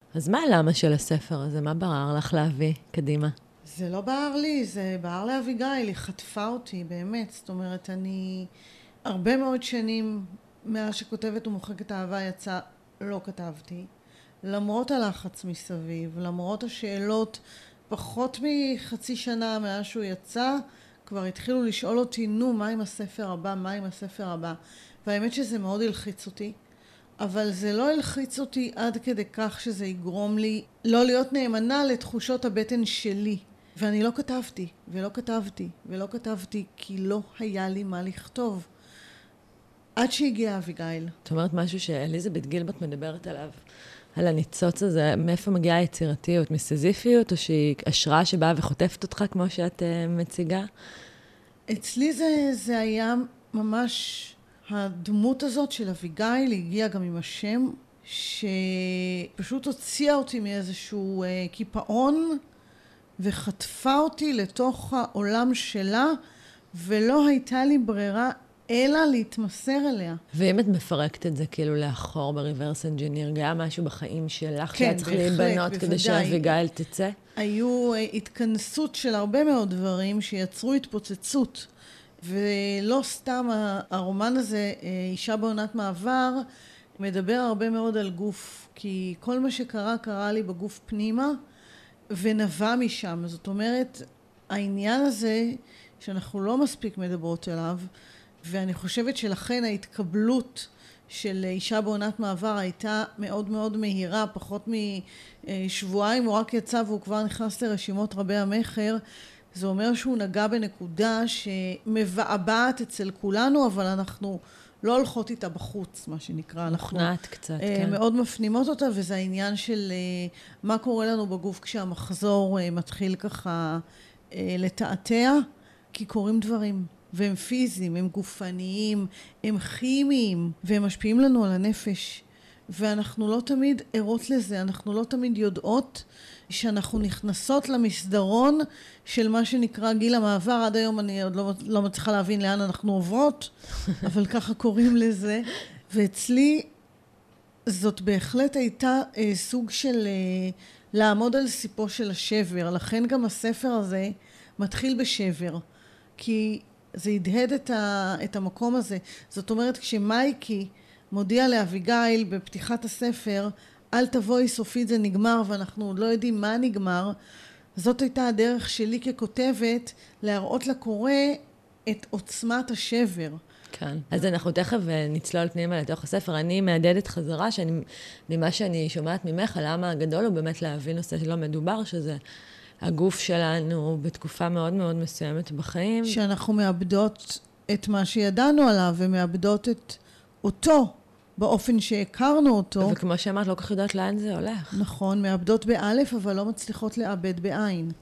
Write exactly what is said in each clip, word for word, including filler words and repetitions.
אז מה הלמה של הספר הזה? מה בער לך להביא קדימה? זה לא בער לי, זה בער לאביגיל, היא חטפה אותי, באמת. זאת אומרת, אני הרבה מאוד שנים מאז שכותבת ומוחקת אהבה יצא, לא כתבתי. למרות הלחץ מסביב, למרות השאלות, פחות מחצי שנה מאז שהוא יצא, כבר התחילו לשאול אותי, נו, מה עם הספר הבא, מה עם הספר הבא? והאמת שזה מאוד הלחיץ אותי. אבל זה לא הלחיץ אותי עד כדי כך שזה יגרום לי לא להיות נאמנה לתחושות הבטן שלי. ואני לא כתבתי, ולא כתבתי, ולא כתבתי, כי לא היה לי מה לכתוב. עד שהגיעה אביגיל. זאת אומרת, משהו שאליזבת גילברט מדברת עליו, על הניצוץ הזה, מאיפה מגיעה היצירתיות? מסזיפיות, או שהיא השראה שבאה וחוטפת אותך, כמו שאת uh, מציגה? אצלי זה, זה היה ממש... הדמות הזאת של אביגיל הגיעה גם עם השם, שפשוט הוציאה אותי מאיזשהו אה, קיפאון, וחטפה אותי לתוך העולם שלה, ולא הייתה לי ברירה אלא להתמסר אליה. ואם את מפרקת את זה כאילו לאחור בריברס אנג'יניר, היה משהו בחיים שלך, כן, שהיה צריך להיבנות כדי שאביגיל תצא? היו אה, התכנסות של הרבה מאוד דברים שיצרו התפוצצות. ולא סתם הרומן הזה, אישה בעונת מעבר, מדבר הרבה מאוד על גוף, כי כל מה שקרה, קרה לי בגוף פנימה, ונבע משם. זאת אומרת, העניין הזה, שאנחנו לא מספיק מדברות עליו, ואני חושבת שלכן ההתקבלות של אישה בעונת מעבר הייתה מאוד מאוד מהירה, פחות משבועיים, הוא רק יצא והוא כבר נכנס לרשימות רבי המחר, זה אומר שהוא נגע בנקודה שמבעבעת אצל כולנו, אבל אנחנו לא הולכות איתה בחוץ, מה שנקרא. מוכנעת קצת, כן. מאוד מפנימות אותה, וזה העניין של מה קורה לנו בגוף כשהמחזור מתחיל ככה לתעתע, כי קורים דברים, והם פיזיים, הם גופניים, הם כימיים, והם משפיעים לנו על הנפש. ואנחנו לא תמיד ערות לזה, אנחנו לא תמיד יודעות שאנחנו נכנסות למסדרון של מה שנקרא גיל המעבר. עד היום אני עוד לא, לא מצליחה להבין לאן אנחנו עוברות, אבל ככה קוראים לזה. ואצלי זאת בהחלט הייתה אה, סוג של אה, לעמוד על סיפו של השבר. לכן גם הספר הזה מתחיל בשבר, כי זה הדהד את, ה, את המקום הזה. זאת אומרת, כשמייקי מודיע לאביגיל בפתיחת הספר, אל תבואי סופית, זה נגמר, ואנחנו עוד לא יודעים מה נגמר. זאת הייתה הדרך שלי ככותבת, להראות לקורא את עוצמת השבר. כן. אז אנחנו תכף נצלול פנימה לתוך הספר. אני מעדדת חזרה, שאני, ממה שאני שומעת ממך, למה הגדול הוא באמת להבין נושא שלא מדובר, שזה הגוף שלנו בתקופה מאוד מאוד מסוימת בחיים. שאנחנו מאבדות את מה שידענו עליו, ומאבדות את אותו. באופן שהכרנו אותו. וכמו שאמרת, לא כך יודעת לאן זה הולך. נכון, מאבדות באלף, אבל לא מצליחות לאבד בעין.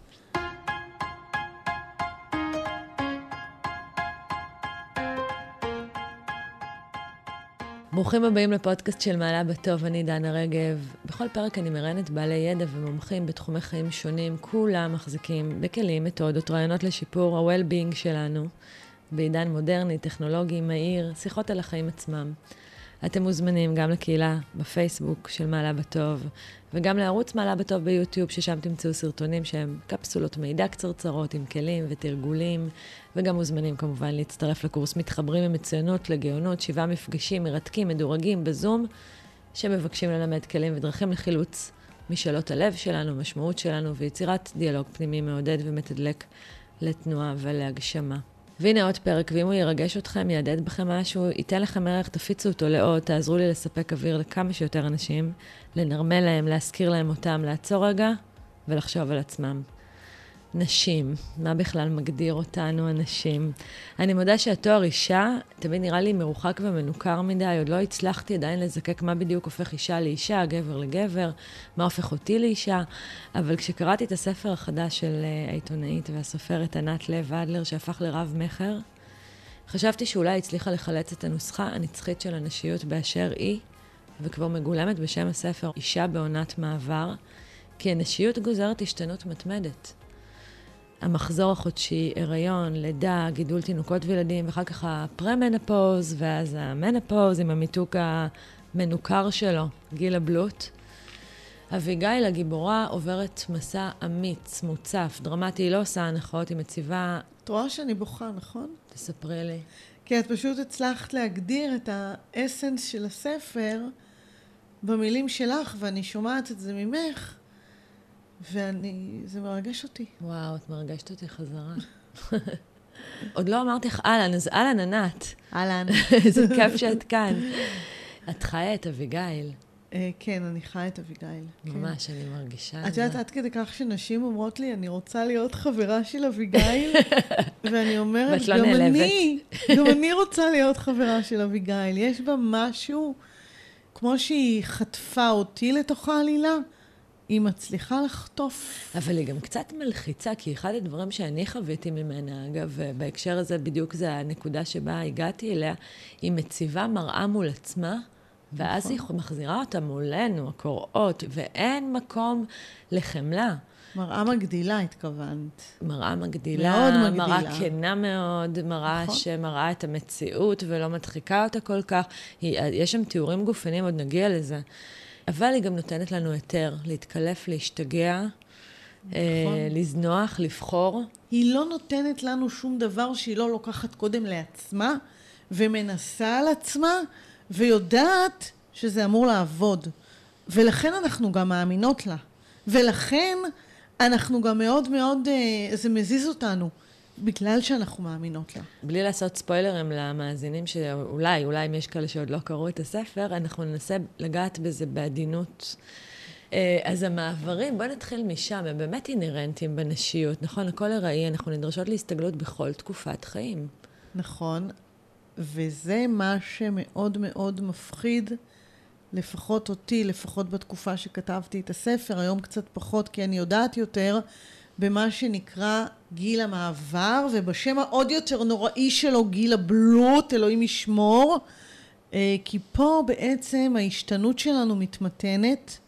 ברוכים הבאים לפודקאסט של מעלה בטוב, אני דנה רגב. בכל פרק אני מראיינת בעלי ידע ומומחים בתחומי חיים שונים, כולם מחזיקים בכלים, מתודות, רעיונות לשיפור ה-well-being שלנו, בעידן מודרני, טכנולוגי, מהיר, שיחות על החיים עצמם. אתם מוזמנים גם לקהילה בפייסבוק של מעלה בטוב, וגם לערוץ מעלה בטוב ביוטיוב, ששם תמצאו סרטונים שהם קפסולות מידע קצרצרות עם כלים ותרגולים, וגם מוזמנים כמובן להצטרף לקורס מתחברים ממצוינות לגאונות, שבעה מפגשים מרתקים, מדורגים בזום, שמבקשים ללמד כלים ודרכים לחילוץ משאלות הלב שלנו, משמעות שלנו, ויצירת דיאלוג פנימי מעודד ומתדלק לתנועה ולהגשמה. והנה עוד פרק, ואם הוא ירגש אתכם, יעדד בכם משהו, ייתן לכם ערך, תפיצו אותו לעוד, תעזרו לי לספק אוויר לכמה שיותר אנשים, לנרמל להם, להזכיר להם אותם, לעצור רגע ולחשוב על עצמם. נשים, מה בכלל מגדיר אותנו הנשים? אני מודה שהתואר אישה תמיד נראה לי מרוחק ומנוכר מדי, עוד לא הצלחתי עדיין לזקק מה בדיוק הופך אישה לאישה, גבר לגבר, מה הופך אותי לאישה, אבל כשקראתי את הספר החדש של העיתונאית והסופרת ענת לב אדלר שהפך לרב מחר, חשבתי שאולי הצליחה לחלץ את הנוסחה הנצחית של הנשיות באשר היא, וכבר מגולמת בשם הספר אישה בעונת מעבר, כי הנשיות גוזרת השתנות מתמדת. המחזור החודשי, הריון, לידה, גידול תינוקות וילדים, ואחר כך הפרה-מנופוז, ואז המנופוז עם המיתוק המנוכר שלו, גיל הבלוט. אביגיל הגיבורה עוברת מסע אמיץ, מוצף, דרמטי, היא לא עושה הנחות, היא מציבה... את רואה שאני בוכה, נכון? תספרי לי. כי את פשוט הצלחת להגדיר את האסנס של הספר במילים שלך, ואני שומעת את זה ממך, ואני... זה מרגש אותי. וואו, את מרגשת אותי חזרה. עוד לא אמרתי לך אהלן, אז אהלן ענת. אהלן. איזה כיף שאת כאן. את חיה את אביגיל. כן, אני חיה את אביגיל. ממש, אני מרגישה את זה. את יודעת, עד כדי כך שנשים אומרות לי, אני רוצה להיות חברה של אביגיל, ואני אומרת, גם אני, גם אני רוצה להיות חברה של אביגיל. יש בה משהו, כמו שהיא חטפה אותי לתוך העלילה, היא מצליחה לחטוף. אבל היא גם קצת מלחיצה, כי אחד הדברים שאני חוויתי ממנה, אגב, בהקשר הזה בדיוק זה הנקודה שבה הגעתי אליה, היא מציבה מראה מול עצמה, ואז נכון. היא מחזירה אותה מולנו, הקוראות, ואין מקום לחמלה. מראה מגדילה, התכוונת. מראה מגדילה, מאוד מגדילה. מראה כנה מאוד, מראה נכון. שמראה את המציאות ולא מדחיקה אותה כל כך. היא, יש שם תיאורים גופניים, עוד נגיע לזה. אבל היא גם נותנת לנו היתר, להתקלף, להשתגע, נכון. אה, לזנוח, לבחור. היא לא נותנת לנו שום דבר שהיא לא לוקחת קודם לעצמה, ומנסה על עצמה, ויודעת שזה אמור לעבוד. ולכן אנחנו גם מאמינות לה. ולכן אנחנו גם מאוד מאוד, זה מזיז אותנו, בגלל שאנחנו מאמינות לה. בלי לעשות ספוילרים למאזינים שאולי, אולי אם יש כאלה שעוד לא קראו את הספר, אנחנו ננסה לגעת בזה בעדינות. אז המעברים, בואו נתחיל משם, הם באמת אינרנטיים בנשיות, נכון? הכל הראי, אנחנו נדרשות להסתגלות בכל תקופת חיים. נכון. וזה מה שמאוד מאוד מפחיד, לפחות אותי, לפחות בתקופה שכתבתי את הספר, היום קצת פחות, כי אני יודעת יותר במה שנקרא גיל המעבר, ובשם העוד יותר נוראי שלו, גיל הבלוט, אלוהים ישמור, כי פה בעצם ההשתנות שלנו מתמתנת,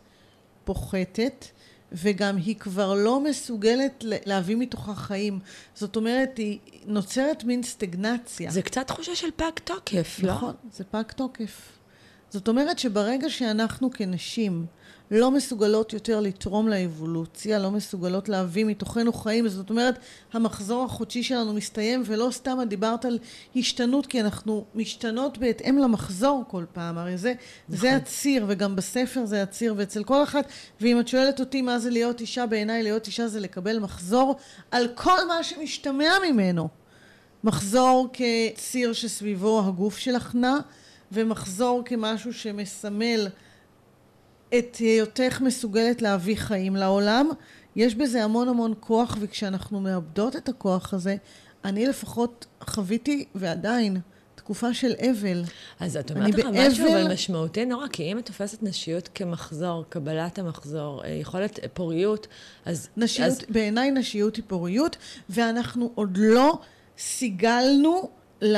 פוחתת, וגם היא כבר לא מסוגלת להביא מתוכה חיים. זאת אומרת, היא נוצרת מין סטגנציה. זה קצת תחושה של פג תוקף, לא? נכון, זה פג תוקף. זאת אומרת שברגע שאנחנו כנשים לא מסוגלות יותר לתרום לאבולוציה, לא מסוגלות להביא מתוכנו חיים, זאת אומרת, המחזור החודשי שלנו מסתיים, ולא סתם דיברת על השתנות, כי אנחנו משתנות בהתאם למחזור כל פעם, הרי זה, נכון. זה הציר, וגם בספר זה הציר, ואצל כל אחת, ואם את שואלת אותי מה זה להיות אישה, בעיניי להיות אישה זה לקבל מחזור על כל מה שמשתמע ממנו. מחזור כציר שסביבו הגוף שלך נע, ומחזור כמשהו שמסמל את היותך מסוגלת להביא חיים לעולם. יש בזה המון המון כוח, וכשאנחנו מאבדות את הכוח הזה, אני לפחות חוויתי ועדיין תקופה של אבל. אז את אומרת לך משהו אבל משמעותי נורא, כי אם את תופסת נשיות כמחזור, קבלת המחזור, יכולת פוריות, אז... נשיות, אז... בעיניי נשיות היא פוריות, ואנחנו עוד לא סיגלנו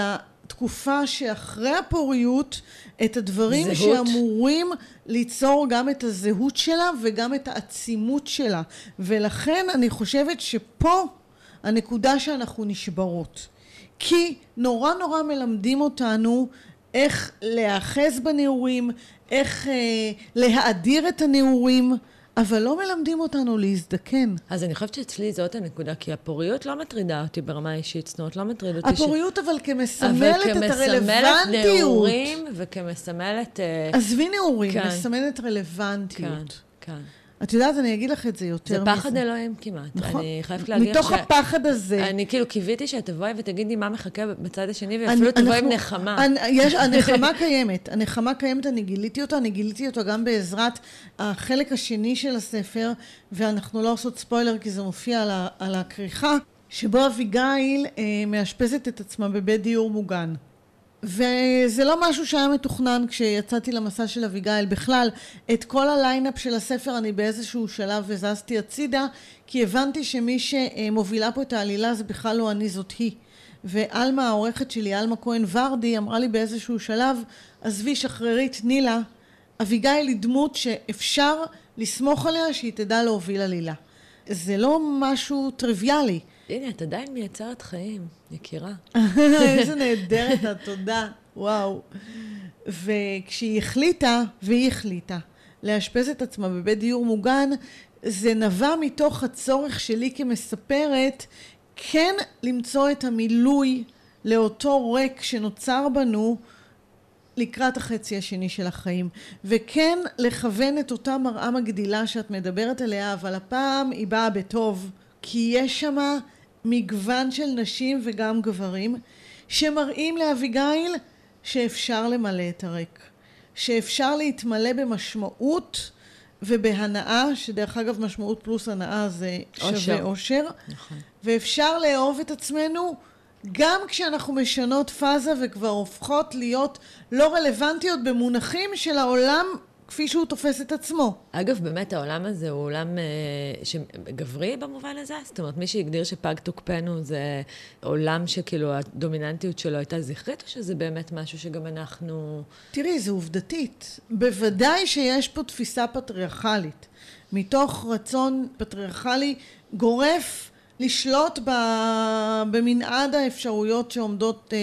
לתקופה שאחרי הפוריות, את הדברים זהות. שאמורים ליצור גם את הזהות שלה וגם את העצימות שלה. ולכן אני חושבת שפה הנקודה שאנחנו נשברות. כי נורא נורא מלמדים אותנו איך להאחז בנעורים, איך אה, להאדיר את הנעורים, אבל לא מלמדים אותנו להזדקן. אז אני חושבת שאצלי זאת הנקודה, כי הפוריות לא מטרידה אותי ברמה אישית, זאת אומרת, לא מטריד אותי. הפוריות ש... אבל כמסמלת אבל את הרלוונטיות. אבל כמסמלת נעורים וכמסמלת... עזבי נעורים, כן. מסמלת רלוונטיות. כן, כן. את יודעת, אני אגיד לך את זה יותר מזה. זה פחד אלוהים כמעט. נכון. אני חייבת להגיד מתוך ש... הפחד הזה. אני כאילו קיוויתי שתבואי ותגידי מה מחכה בצד השני, ואפילו אני, תבואי אנחנו... עם נחמה. אני, יש, הנחמה קיימת. הנחמה קיימת, אני גיליתי אותה, אני גיליתי אותה גם בעזרת החלק השני של הספר, ואנחנו לא עושות ספוילר כי זה מופיע על, ה, על הכריכה, שבו אביגיל אה, מאשפזת את עצמה בבית דיור מוגן. וזה לא משהו שהיה מתוכנן כשיצאתי למסע של אביגיל. בכלל, את כל הליינאפ של הספר אני באיזשהו שלב הזזתי הצידה, כי הבנתי שמי שמובילה פה את העלילה זה בכלל לא אני, זאת היא. ואלמה, העורכת שלי, אלמה כהן ורדי, אמרה לי באיזשהו שלב, עזבי, שחררי, תני לה, אביגיל היא דמות שאפשר לסמוך עליה שהיא תדע להוביל עלילה. זה לא משהו טריוויאלי. הנה, את עדיין מייצרת חיים, יקירה. איזה נהדרת, התודה, וואו. וכשהיא החליטה, והיא החליטה, לאשפז את עצמה בבית דיור מוגן, זה נבע מתוך הצורך שלי כמספרת, כן למצוא את המילוי לאותו ריק שנוצר בנו, לקראת החצי השני של החיים, וכן לכוון את אותה מראה מגדילה שאת מדברת עליה, אבל הפעם היא באה בטוב, כי יש שם מגוון של נשים וגם גברים, שמראים לאביגיל שאפשר למלא את הריק, שאפשר להתמלא במשמעות ובהנאה, שדרך אגב משמעות פלוס הנאה זה שווה אושר, נכון. ואפשר לאהוב את עצמנו, גם כשאנחנו משנות פאזה וכבר הופכות להיות לא רלוונטיות במונחים של העולם כפי שהוא תופס את עצמו. אגב, באמת העולם הזה הוא עולם אה, שגברי במובן הזה? זאת אומרת, מי שהגדיר שפג תוקפנו זה עולם שכאילו הדומיננטיות שלו הייתה זכרית, או שזה באמת משהו שגם אנחנו... תראי, זה עובדתית. בוודאי שיש פה תפיסה פטריארכלית, מתוך רצון פטריארכלי גורף, לשלוט במנעד האפשרויות שעומדות אה,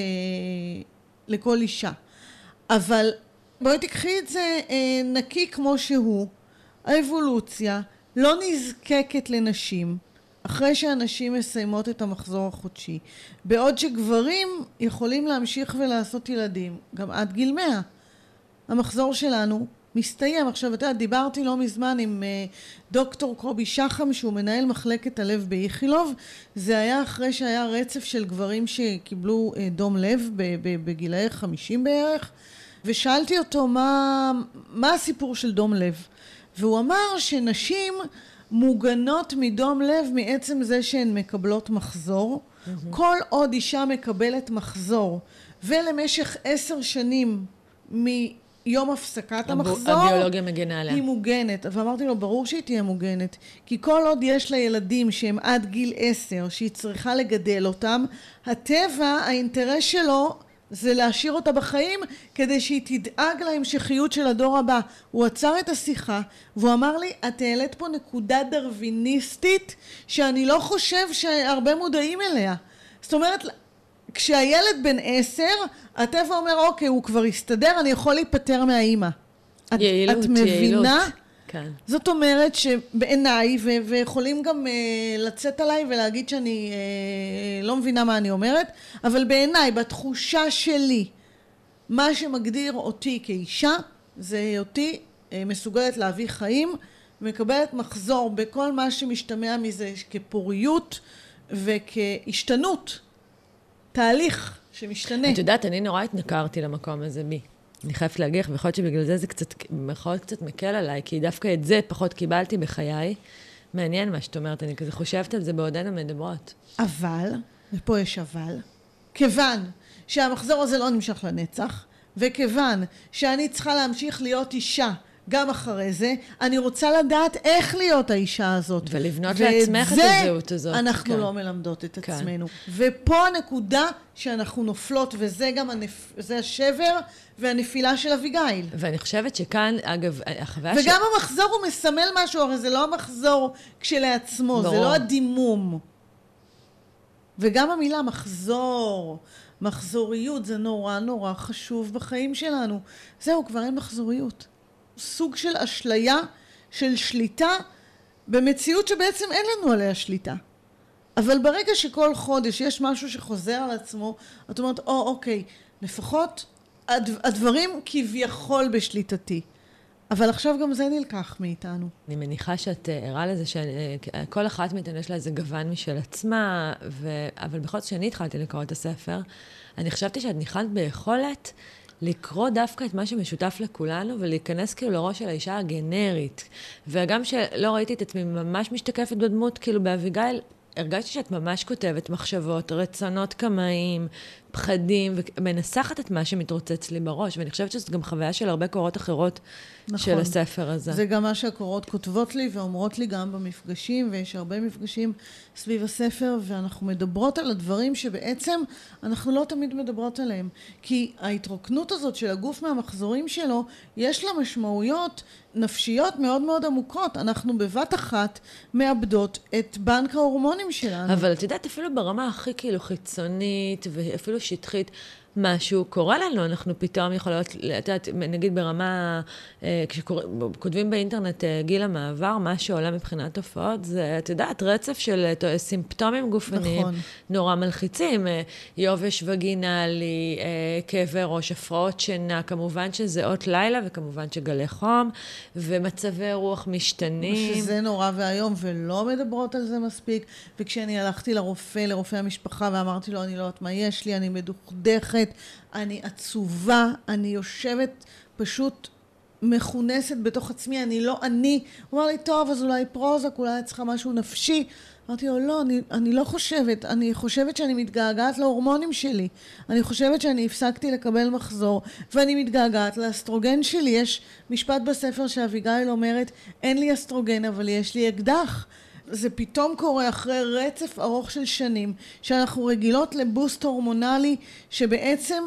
לכל אישה. אבל בואי תקחי את זה אה, נקי כמו שהוא. האבולוציה לא נזקקת לנשים אחרי שהנשים מסיימות את המחזור החודשי. בעוד שגברים יכולים להמשיך ולעשות ילדים גם עד גיל מאה. המחזור שלנו מסתיים. עכשיו, אתה דיברתי לא מזמן עם uh, דוקטור קובי שחם, שהוא מנהל מחלקת הלב באיכילוב. זה היה אחרי שהיה רצף של גברים שקיבלו uh, דום לב בגילאי חמישים בערך, ושאלתי אותו מה, מה הסיפור של דום לב. והוא אמר שנשים מוגנות מדום לב מעצם זה שהן מקבלות מחזור. Mm-hmm. כל עוד אישה מקבלת מחזור, ולמשך עשר שנים מ... יום הפסקת המחזור, הביולוגיה מגנה עליה. היא מוגנת. ואמרתי לו, ברור שהיא תהיה מוגנת. כי כל עוד יש לה ילדים שהם עד גיל עשר, שהיא צריכה לגדל אותם, הטבע, האינטרס שלו, זה להשאיר אותה בחיים, כדי שהיא תדאג להמשכיות של הדור הבא. הוא עצר את השיחה, והוא אמר לי, את העלית פה נקודה דרוויניסטית, שאני לא חושב שהרבה מודעים אליה. זאת אומרת, כשהילד בן עשר, הטבע אומר, אוקיי, הוא כבר יסתדר, אני יכול להיפטר מהאימא. את, יעילות, את מבינה? יעילות. כן. זאת אומרת שבעיניי, ו- ויכולים גם uh, לצאת עליי ולהגיד שאני uh, לא מבינה מה אני אומרת, אבל בעיניי, בתחושה שלי, מה שמגדיר אותי כאישה, זה היותי uh, מסוגלת להביא חיים, מקבלת מחזור בכל מה שמשתמע מזה כפוריות וכהשתנות. תהליך שמשתנה. את יודעת, אני נורא התנכרתי למקום הזה, בי. אני חייבת להגיד, ויכול להיות שבגלל זה זה קצת, במירכאות קצת מקל עליי, כי דווקא את זה פחות קיבלתי בחיי. מעניין מה שאת אומרת, אני כזה חושבת על זה בעודנו מדברות. אבל, ופה יש אבל, כיוון שהמחזור הזה לא נמשך לנצח, וכיוון שאני צריכה להמשיך להיות אישה, גם אחרי זה, אני רוצה לדעת איך להיות האישה הזאת. ולבנות לעצמך את הזהות הזאת. אנחנו כן. לא מלמדות את כן. עצמנו. ופה הנקודה שאנחנו נופלות, וזה גם הנפ... זה השבר והנפילה של אביגיל. ואני חושבת שכאן, אגב, החוויה וגם ש... המחזור הוא מסמל משהו, הרי זה לא המחזור כשלעצמו, ברור. זה לא הדימום. וגם המילה מחזור, מחזוריות, זה נורא נורא חשוב בחיים שלנו. זהו, כבר אין מחזוריות. סוג של אשליה, של שליטה, במציאות שבעצם אין לנו עליה שליטה. אבל ברגע שכל חודש יש משהו שחוזר על עצמו, את אומרת, או, אוקיי, לפחות הדברים כביכול בשליטתי. אבל עכשיו גם זה נלקח מאיתנו. אני מניחה שאת ערה לזה שכל אחת מאיתנו יש לה איזה גוון משל עצמה, ו... אבל בכל זאת שאני התחלתי לקרוא את הספר, אני חשבתי שאת ניחנת ביכולת לקרוא דווקא את מה שמשותף לכולנו, ולהיכנס כאילו לראש של האישה הגנרית. וגם שלא ראיתי את עצמי ממש משתקפת בדמות, כאילו באביגיל, הרגשתי שאת ממש כותבת מחשבות, רצונות קמאיים, פחדים, ומנסחת את מה שמתרוצץ לי בראש, ואני חושבת שזאת גם חוויה של הרבה קורות אחרות נכון. של הספר הזה. זה גם מה שהקורות כותבות לי ואומרות לי גם במפגשים, ויש הרבה מפגשים סביב הספר, ואנחנו מדברות על הדברים שבעצם אנחנו לא תמיד מדברות עליהם. כי ההתרוקנות הזאת של הגוף מהמחזורים שלו, יש לה משמעויות נפשיות מאוד מאוד עמוקות. אנחנו בבת אחת מאבדות את בנק ההורמונים שלנו. אבל את יודעת, אפילו ברמה הכי כאילו חיצונית, ואפילו שטחית, משהו קורה לנו, אנחנו פתאום יכולות, את יודעת, נגיד ברמה, כשכותבים באינטרנט גיל המעבר, מה שעולה מבחינת תופעות, זה, את יודעת, רצף של סימפטומים גופניים, נכון. נורא מלחיצים, יובש וגינלי, כאבי ראש, הפרעות שינה, כמובן שזה אות לילה, וכמובן שגלי חום, ומצבי רוח משתנים. שזה נורא והיום, ולא מדברות על זה מספיק, וכשאני הלכתי לרופא, לרופא המשפחה, ואמרתי לו, אני לא יודעת מה יש לי, אני מדוכדכת, אני עצובה, אני יושבת פשוט מכונסת בתוך עצמי, אני לא אני. הוא אמר לי, טוב, אז אולי פרוזק, אולי צריכה משהו נפשי. אמרתי לו, לא, אני, אני לא חושבת, אני חושבת שאני מתגעגעת להורמונים שלי. אני חושבת שאני הפסקתי לקבל מחזור, ואני מתגעגעת לאסטרוגן שלי. יש משפט בספר שאביגיל אומרת, אין לי אסטרוגן, אבל יש לי אקדח. זה פתאום קורה אחרי רצף ארוך של שנים, שאנחנו רגילות לבוסט הורמונלי, שבעצם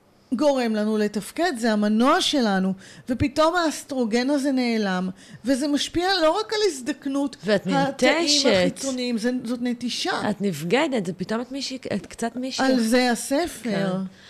גורם לנו לתפקד, זה המנוע שלנו, ופתאום האסטרוגן הזה נעלם, וזה משפיע לא רק על הזדקנות, ואת ננטשת. התאים החיצוניים, זה, זאת נטישה. את נבגדת, זה פתאום את, מישהי, את קצת מישהי. על זה הספר. כן.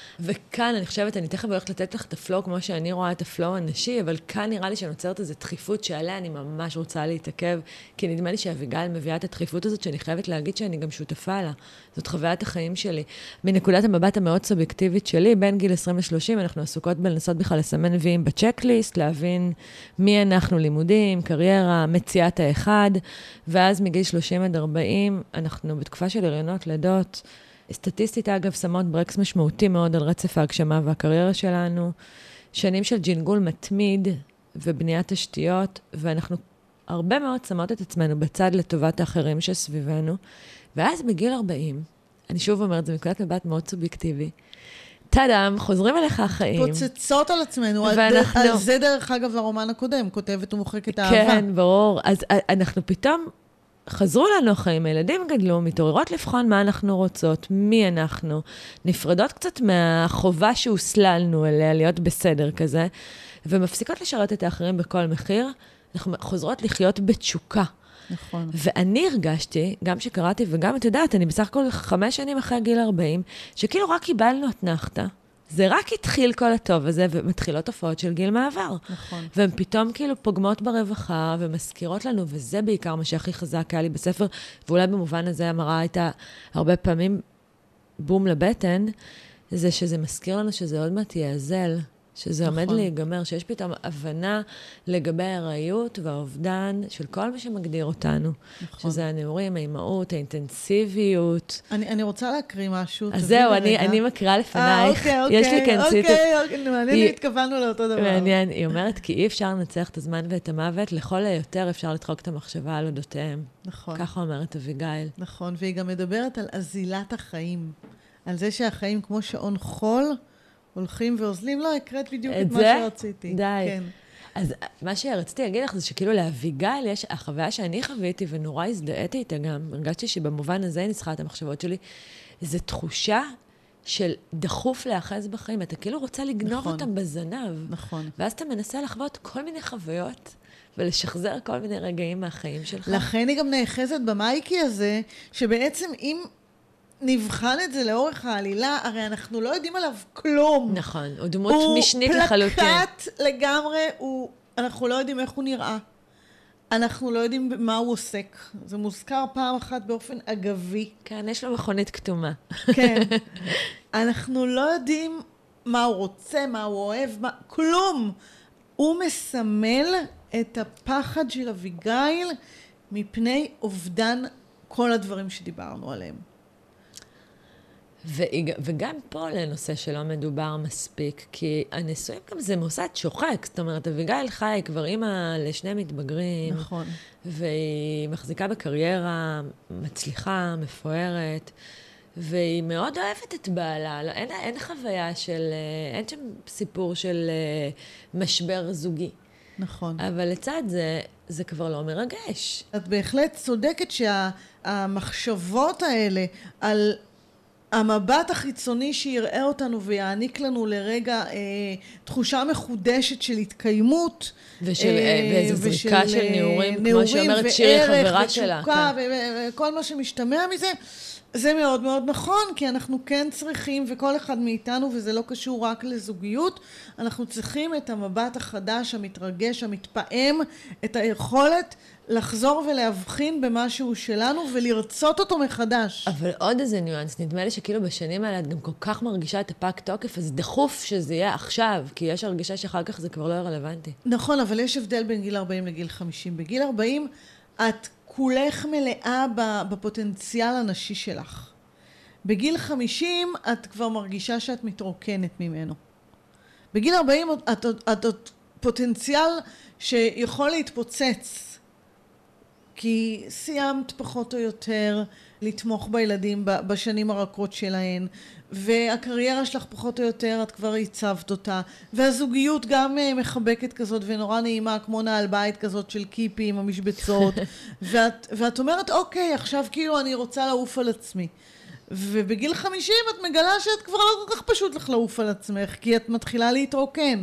וכאן אני חושבת, אני תכף הולכת לתת לך את הפלואו, כמו שאני רואה את הפלואו הנשי, אבל כאן נראה לי שנוצרת איזו דחיפות שעליה אני ממש רוצה להתעכב, כי נדמה לי שאביגיל מביאה את הדחיפות הזאת, שאני חייבת להגיד שאני גם שותפה לה. זאת חוויית החיים שלי. מנקודת המבט המאוד סובייקטיבית שלי, בין גיל עשרים ל-שלושים, אנחנו עסוקות בלנסות בכלל לסמן ויים בצ'קליסט, להבין מי אנחנו, לימודים, קריירה, מציאת האחד, ואז מגיל שלושים עד ארבעים, אנחנו בתקופה של הריונות, לידות, סטטיסטית, אגב, שמות ברקס משמעותי מאוד על רצף ההגשמה והקריירה שלנו, שנים של ג'ינגול מתמיד ובניית תשתיות, ואנחנו הרבה מאוד שמות את עצמנו בצד לטובת האחרים שסביבנו, ואז בגיל ארבעים, אני שוב אומרת, זה מנקודת מבט מאוד סובייקטיבי, תדם, חוזרים אליך החיים. פוצצות על עצמנו, ואנחנו... על זה דרך אגב הרומן הקודם, כותבת ומוחקת האהבה. כן, ברור. אז אנחנו פתאום... חזרו לנו החיים, הילדים גדלו, מתעוררות לבחון מה אנחנו רוצות, מי אנחנו, נפרדות קצת מהחובה שהוסללנו אליה, להיות בסדר כזה, ומפסיקות לשרת את האחרים בכל מחיר, אנחנו חוזרות לחיות בתשוקה. נכון. ואני הרגשתי, גם שקראתי וגם את יודעת, אני בסך הכל חמש שנים אחרי גיל ארבעים, שכאילו רק קיבלנו את נחתה, זה רק התחיל כל הטוב הזה, ומתחילות תופעות של גיל מעבר. נכון. והן פתאום כאילו פוגמות ברווחה, ומזכירות לנו, וזה בעיקר מה שהכי חזק היה לי בספר, ואולי במובן הזה המראה הייתה הרבה פעמים בום לבטן, זה שזה מזכיר לנו שזה עוד מעט יעזל, שזה נכון. עומד להיגמר, שיש פתאום הבנה לגבי ההיריות והאובדן של כל מה שמגדיר אותנו. נכון. שזה הנעורים, האימהות, האינטנסיביות. אני, אני רוצה להקריא משהו. אז זהו, אני, אני מקריאה לפנייך. אה, אוקיי, יש לי כאן אוקיי, ציטוט. אוקיי, אוקיי, מעניין, התכוונו לאותו דבר. מעניין, היא אומרת, כי אי אפשר לנצח את הזמן ואת המוות, לכל היותר אפשר לדחוק את המחשבה על אודותיהם. נכון. ככה אומרת אביגיל. נכון, והיא גם מדברת על אזילת החיים. על זה שהחיים כמו שעון חול, הולכים ואוזלים, לא, הקראת בדיוק את, את מה שרציתי. די. כן. אז מה שרציתי להגיד לך זה שכאילו לאביגיל יש, החוויה שאני חוויתי ונורא הזדהיתי איתה גם, הרגשתי שבמובן הזה היא ניסחה את המחשבות שלי, זו תחושה של דחוף להאחז בחיים, אתה כאילו רוצה לגנוב נכון. אותם בזנב. נכון. ואז אתה מנסה לחוות כל מיני חוויות, ולשחזר כל מיני רגעים מהחיים שלך. לכן היא גם נאחזת במייקי הזה, שבעצם אם... נבחן את זה לאורך העלילה, הרי אנחנו לא יודעים עליו כלום. נכון, הוא דמות משנית לחלוטין. הוא פלקט לגמרי, הוא, אנחנו לא יודעים איך הוא נראה. אנחנו לא יודעים מה הוא עוסק. זה מוזכר פעם אחת באופן אגבי. כן, יש לו מכונית כתומה. כן. אנחנו לא יודעים מה הוא רוצה, מה הוא אוהב, מה... כלום. הוא מסמל את הפחד של אביגיל מפני אובדן כל הדברים שדיברנו עליהם. וגם פה לנושא שלא מדובר מספיק, כי הנישואים גם זה מוסד שוחק, זאת אומרת, אביגיל חיה היא כבר אימא לשני מתבגרים, נכון. והיא מחזיקה בקריירה מצליחה, מפוארת, והיא מאוד אוהבת את בעלה, אין, אין חוויה של, אין שם סיפור של משבר זוגי. נכון. אבל לצד זה, זה כבר לא מרגש. את בהחלט צודקת שהמחשבות האלה על... המבט החיצוני שיראה אותנו ויעניק לנו לרגע אה, תחושה מחודשת של התקיימות. ושל אה, באיזו זריקה של נעורים, כמו שאומרת שיר חברה שלה. ותשוקה, וכל מה שמשתמע מזה, זה מאוד מאוד נכון, כי אנחנו כן צריכים, וכל אחד מאיתנו, וזה לא קשור רק לזוגיות, אנחנו צריכים את המבט החדש, המתרגש, המתפעם, את היכולת לחזור ולהבחין במשהו שלנו ולרצות אותו מחדש. אבל עוד איזה ניואנס, נדמה לי שכאילו בשנים האלה את גם כל כך מרגישה את הפג תוקף, אז דחוף שזה יהיה עכשיו, כי יש הרגישה שאחר כך זה כבר לא רלוונטי. נכון, אבל יש הבדל בין גיל ארבעים לגיל חמישים. בגיל ארבעים את כולך מלאה בפוטנציאל הנשי שלך. בגיל חמישים את כבר מרגישה שאת מתרוקנת ממנו. בגיל ארבעים את, את, את, את פוטנציאל שיכול להתפוצץ. כי סיימת פחות או יותר לתמוך בילדים בשנים הרכות שלהן, והקריירה שלך פחות או יותר את כבר הצבת אותה, והזוגיות גם מחבקת כזאת ונורא נעימה כמו נעל בית כזאת של קיפי עם המשבצות, ואת, ואת אומרת אוקיי עכשיו כאילו אני רוצה לעוף על עצמי, ובגיל חמישים את מגלה שאת כבר לא כל כך פשוט לך לעוף על עצמך, כי את מתחילה להתרוקן.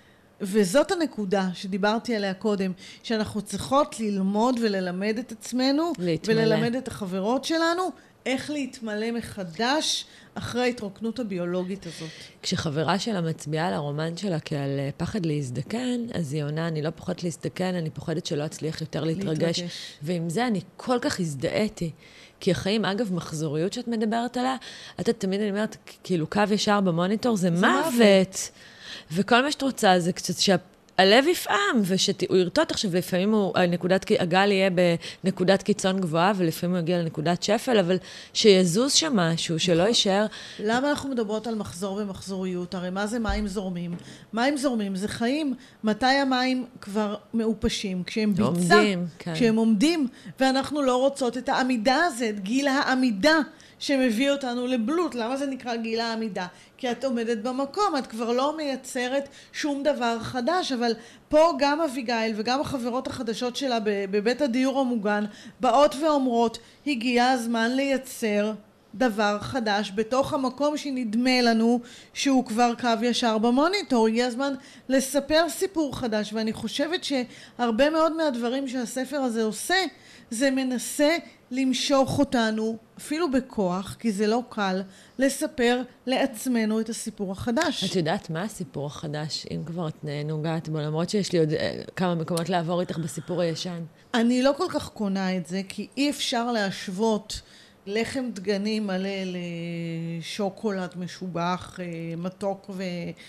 וזאת הנקודה שדיברתי עליה קודם, שאנחנו צריכות ללמוד וללמד את עצמנו, להתמלא. וללמד את החברות שלנו, איך להתמלא מחדש אחרי ההתרוקנות הביולוגית הזאת. כשחברה שלה מצביעה על הרומן שלה כעל פחד להזדקן, אז היא עונה, אני לא פוחדת להזדקן, אני פוחדת שלא אצליח יותר להתרגש. להתרגש. ועם זה אני כל כך הזדהיתי. כי החיים, אגב, מחזוריות שאת מדברת עליה, אתה תמיד אני אומרת, כאילו קו ישר במוניטור, זה, זה מוות. מוות. וכל מה שאת רוצה זה קצת שהלב יפעם, ושהוא ירטוט עכשיו, לפעמים הוא, הנקודת, הגל יהיה בנקודת קיצון גבוהה, ולפעמים הוא יגיע לנקודת שפל, אבל שיזוז שם משהו, שלא יישאר. למה אנחנו מדברות על מחזור ומחזוריות? הרי מה זה מים זורמים? מים זורמים זה חיים. מתי המים כבר מאופשים? כשהם ביצה, עומדים, כן. כשהם עומדים, ואנחנו לא רוצות את העמידה הזה, את גיל העמידה. שמביא אותנו לבלוט. למה זה נקרא גיל העמידה? כי את עומדת במקום, את כבר לא מייצרת שום דבר חדש, אבל פה גם אביגיל וגם החברות החדשות שלה בבית הדיור המוגן באות ואומרות, הגיע הזמן לייצר דבר חדש בתוך המקום שנדמה לנו שהוא כבר קו ישר במוניטור. הגיע הזמן לספר סיפור חדש, ואני חושבת שהרבה מאוד מהדברים שהספר הזה עושה, זה מנסה למשוך אותנו, אפילו בכוח, כי זה לא קל, לספר לעצמנו את הסיפור החדש. את יודעת מה הסיפור החדש, אם כבר את נוגעת בו, למרות שיש לי עוד כמה מקומות לעבור איתך בסיפור הישן? אני לא כל כך קונה את זה, כי אי אפשר להשוות לחם דגנים מלא לשוקולד משובח, מתוק ו...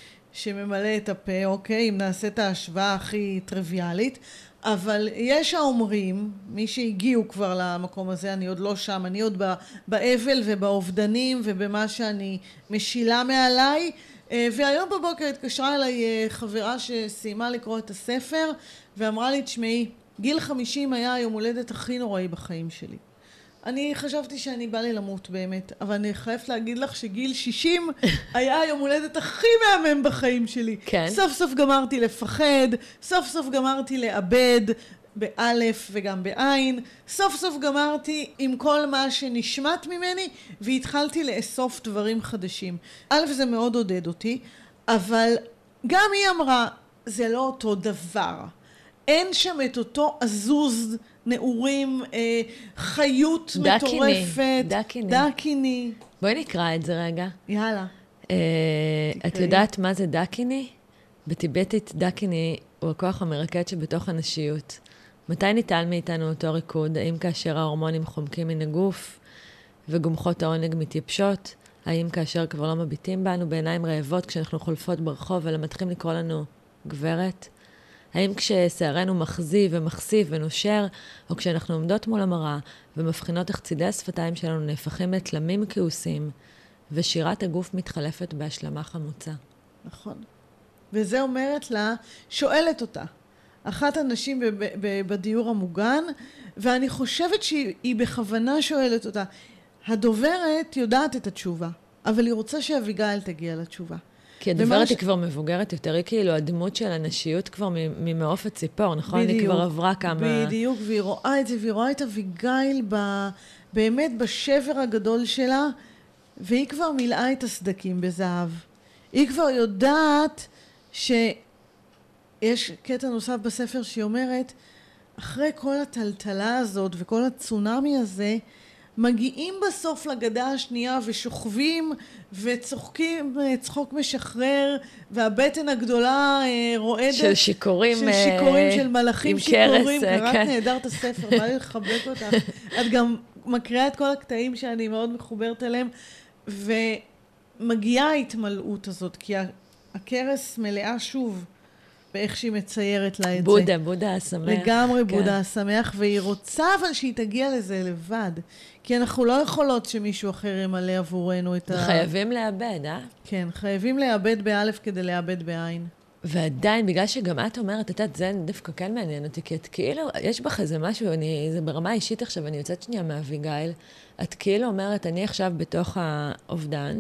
שממלא את הפה, אוקיי? אם נעשה את ההשוואה הכי טריוויאלית, אבל יש האומרים, מי שהגיעו כבר למקום הזה, אני עוד לא שם, אני עוד באבל ובאובדנים ובמה שאני משילה מעליי, והיום בבוקר התקשרה אליי חברה שסיימה לקרוא את הספר, ואמרה לי, תשמעי, גיל חמישים היה היום הולדת הכי נוראי בחיים שלי. אני חשבתי שאני באה לי למות באמת, אבל אני חייבת להגיד לך שגיל שישים היה היום הולדת הכי מהמם בחיים שלי. כן. סוף סוף גמרתי לפחד, סוף סוף גמרתי לאבד, באלף וגם בעין, סוף סוף גמרתי עם כל מה שנשמט ממני, והתחלתי לאסוף דברים חדשים. א', זה מאוד עודד אותי, אבל גם היא אמרה, זה לא אותו דבר. אין שם את אותו עזוז, נעורים, אה, חיות דקיני, מטורפת. דקיני. דקיני. בואי נקרא את זה רגע. יאללה. אה, את יודעת מה זה דקיני? בטיבטית דקיני הוא הכוח המרקד שבתוך הנשיות. מתי ניטל מאיתנו אותו ריקוד? האם כאשר ההורמונים חומקים מן הגוף וגומחות העונג מתייבשות? האם כאשר כבר לא מביטים בנו בעיניים רעבות כשאנחנו חולפות ברחוב אלא מתחילים לקרוא לנו גברת? האם כששערנו מחזיב ומחשיף ונושר, או כשאנחנו עומדות מול המראה ומבחינות איך צידי השפתיים שלנו נהפכים לתלמים כעוסים, ושירת הגוף מתחלפת בהשלמה חמוצה. נכון. וזה אומרת לה, שואלת אותה, אחת הנשים בדיור המוגן, ואני חושבת שהיא בכוונה שואלת אותה, הדוברת יודעת את התשובה, אבל היא רוצה שאביגיל תגיע לתשובה. כי הדוברת היא כבר מבוגרת יותר, היא כאילו הדמות של הנשיות כבר ממעוף הציפור, נכון? היא כבר עברה כמה... בדיוק, והיא רואה את זה, והיא רואה את אביגיל באמת בשבר הגדול שלה, והיא כבר מילאה את הסדקים בזהב. היא כבר יודעת שיש קטע נוסף בספר שהיא אומרת, אחרי כל הטלטלה הזאת וכל הצונמי הזה, מגיעים בסוף לגדה השנייה ושוכבים וצוחקים צחוק משחרר, והבטן הגדולה רועדת. של שיכורים. של שיכורים, של מלאכים שיכורים. קראת כן. נהדר את הספר, בא לי לחבק אותך. את גם מקריאה את כל הקטעים שאני מאוד מחוברת אליהם, ומגיעה ההתמלאות הזאת, כי הכרס מלאה שוב באיך שהיא מציירת לה את בודה, זה. בודה השמח. לגמרי כן. בודה השמח, והיא רוצה אבל שהיא תגיע לזה לבד. כי אנחנו לא יכולות שמישהו אחר ימלא עבורנו את ה... חייבים לאבד, אה? כן, חייבים לאבד באלף כדי לאבד בעין. ועדיין, בגלל שגם את אומרת, את יודעת, זה דווקא כן מעניין אותי, כי את כאילו, יש בך איזה משהו, אני, זה ברמה אישית עכשיו, אני יוצאת שנייה מאביגיל, את כאילו אומרת, אני עכשיו בתוך האובדן,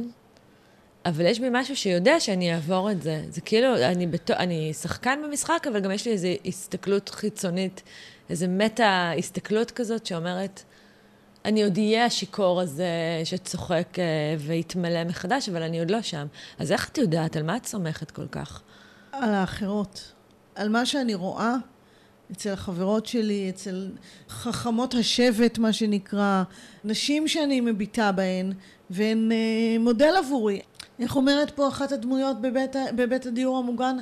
אבל יש בי משהו שיודע שאני אעבור את זה. זה כאילו, אני, בתו, אני שחקן במשחק, אבל גם יש לי איזו הסתכלות חיצונית, איזו מטה הסתכלות כזאת שאומרת, אני עוד אהיה השיקור הזה שצוחק והתמלא מחדש, אבל אני עוד לא שם. אז איך את יודעת? על מה את סומכת כל כך? על האחרות. על מה שאני רואה אצל החברות שלי, אצל חכמות השבט, מה שנקרא, נשים שאני מביטה בהן, והן אה, מודל עבורי. איך אומרת פה אחת הדמויות בבית, בבית הדיור המוגן?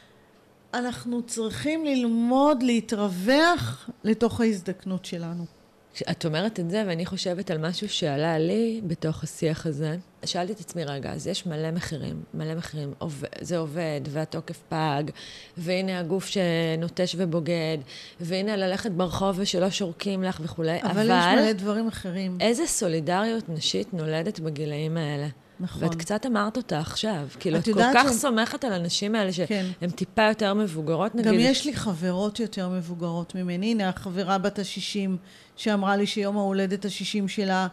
אנחנו צריכים ללמוד להתרווח לתוך ההזדקנות שלנו. את אומרת את זה, ואני חושבת על משהו שעלה לי בתוך השיח הזה. שאלתי את עצמי רגע, אז יש מלא מחירים, מלא מחירים, זה עובד, והתוקף פג, והנה הגוף שנוטש ובוגד, והנה ללכת ברחוב ושלא שורקים לך וכולי, אבל... אבל יש מלא דברים אחרים. איזה סולידריות נשית נולדת בגילאים האלה. נכון. ואת קצת אמרת אותה עכשיו. כאילו, את, את כל כך ש... סומכת על הנשים האלה שהן כן. טיפה יותר מבוגרות, נגיד. גם יש לי חברות יותר מבוגרות ממני. הנה, החברה בת ה-שישים, שאמרה לי שיום ההולדת ה-שישים שלה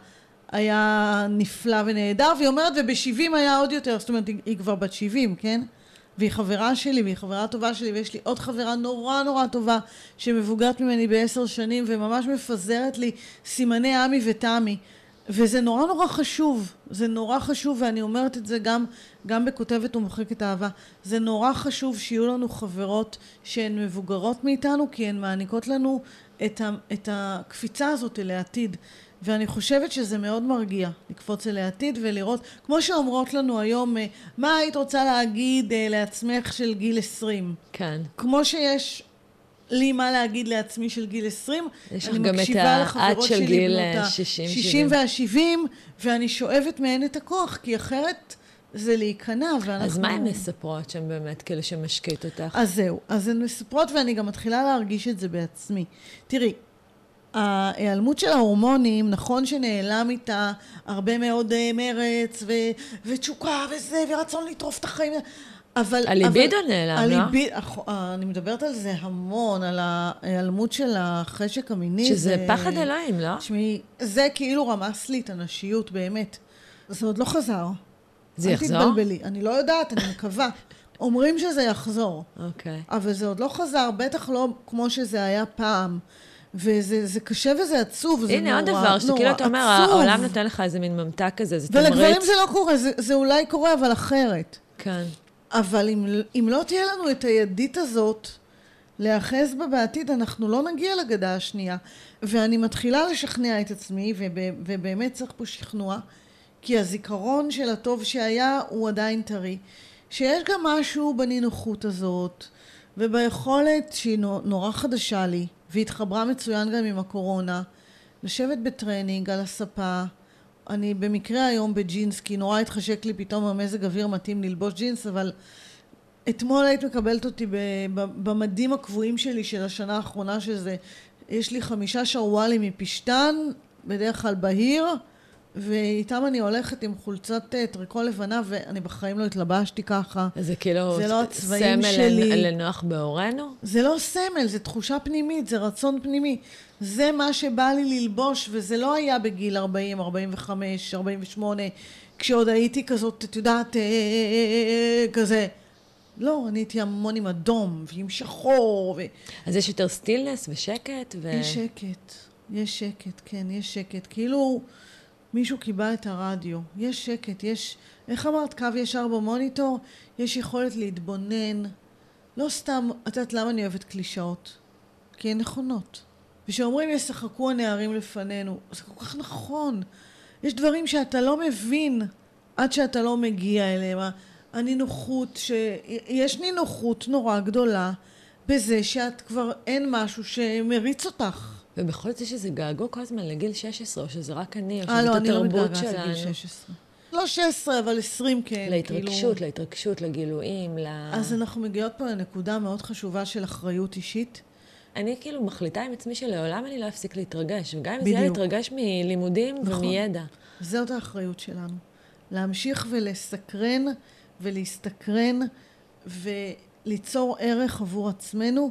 היה נפלא ונהדר, והיא אומרת, וב-שבעים היה עוד יותר, זאת אומרת, היא, היא כבר בת שבעים, כן? והיא חברה שלי, והיא חברה טובה שלי, ויש לי עוד חברה נורא נורא טובה, שמבוגרת ממני בעשר שנים, וממש מפזרת לי סימני עמי ותמי. וזה נורא נורא חשוב, זה נורא חשוב, ואני אומרת את זה גם, גם בכותבת ומוחקת אהבה, זה נורא חשוב שיהיו לנו חברות שהן מבוגרות מאיתנו, כי הן מעניקות לנו את, ה, את הקפיצה הזאת אל העתיד, ואני חושבת שזה מאוד מרגיע, לקפוץ אל העתיד ולראות, כמו שאומרות לנו היום, מה היית רוצה להגיד לעצמך של גיל עשרים? כן. כמו שיש... לי מה להגיד לעצמי של גיל עשרים, אני מקשיבה לחברות שלי בנות ה-שישים וה-שבעים, ואני שואבת מהן את הכוח, כי אחרת זה להיכנע, ואנחנו... אז מה הן מספרות שהן באמת כאלה שמשקיט אותך? אז זהו, אז הן מספרות, ואני גם מתחילה להרגיש את זה בעצמי. תראי, ההיעלמות של ההורמונים, נכון שנעלם איתה הרבה מאוד מרץ, ו- ותשוקה וזה, ורצון לטרוף את החיים... אבל, הליבידו נעלם, הליביד, לא? אני מדברת על זה המון, על ההיעלמות של החשק המיני. שזה זה, פחד אלוהים, לא? תשמעי, זה כאילו רמס לי את הנשיות, באמת. זה עוד לא חזר. זה יחזור? אל תתבלבלי. אני לא יודעת, אני מקווה. אומרים שזה יחזור. אוקיי. אבל זה עוד לא חזר, בטח לא כמו שזה היה פעם. וזה זה קשה וזה עצוב, זה הנה, נורא, עוד דבר, שכאילו אתה אומר, העולם נותן לך איזה מין ממתק כזה, זה תמריץ. ולגברים זה לא קורה, זה, זה אולי קורה, אבל אחרת. כן. אבל אם, אם לא תהיה לנו את הידית הזאת להאחז בה בעתיד, אנחנו לא נגיע לגדה השנייה. ואני מתחילה לשכנע את עצמי, וב, ובאמת צריך פה שכנוע, כי הזיכרון של הטוב שהיה הוא עדיין טרי. שיש גם משהו בנינוחות הזאת, וביכולת שהיא נורא חדשה לי, והתחברה מצוין גם עם הקורונה, לשבת בטרנינג על הספה, אני במקרה היום בג'ינס, כי נורא התחשק לי פתאום המזג אוויר מתאים ללבוש ג'ינס, אבל אתמול היית מקבלת אותי במדים הקבועים שלי של השנה האחרונה, שזה, יש לי חמישה שרוואלים מפשטן, בדרך כלל בהיר, ואיתם אני הולכת עם חולצת טריקו לבנה, ואני בחיים לא התלבשתי ככה. זה כאילו זה לא הצבעים סמל שלי. לנוח באורנו? זה לא סמל, זה תחושה פנימית, זה רצון פנימי. זה מה שבא לי ללבוש, וזה לא היה בגיל ארבעים, ארבעים וחמש, ארבעים ושמונה, כשעוד הייתי כזאת, את יודעת, כזה. לא, אני הייתי המון עם אדום, ועם שחור. ו... אז יש יותר סטילנס ושקט? ו... יש שקט, יש שקט, כן, יש שקט. כאילו מישהו קיבל את הרדיו. יש שקט, יש, איך אמרת, קו ישר במוניטור, יש יכולת להתבונן. לא סתם, את יודעת למה אני אוהבת קלישאות? כי הן נכונות. ושאומרים ישחקו הנערים לפנינו, זה כל כך נכון. יש דברים שאתה לא מבין עד שאתה לא מגיע אליהם. הנינוחות, שיש נינוחות נורא גדולה בזה שאת כבר אין משהו שמריץ אותך. ובכל זאת יש איזה געגוע כל הזמן לגיל שש עשרה, או שזה רק אני, או אה, שזאת לא, אני לא התרבות מתגעגעת שלנו. לגיל שש עשרה. לא שש עשרה, אבל עשרים כן. להתרגשות, כאילו... להתרגשות, לגילויים, ל... אז אנחנו מגיעות פה לנקודה מאוד חשובה של אחריות אישית. אני כאילו מחליטה עם עצמי שלעולם אני לא אפסיק להתרגש, וגם אם זה בדיוק. יהיה להתרגש מלימודים נכון. ומידע. זאת האחריות שלנו. להמשיך ולסקרן ולהסתקרן וליצור ערך עבור עצמנו,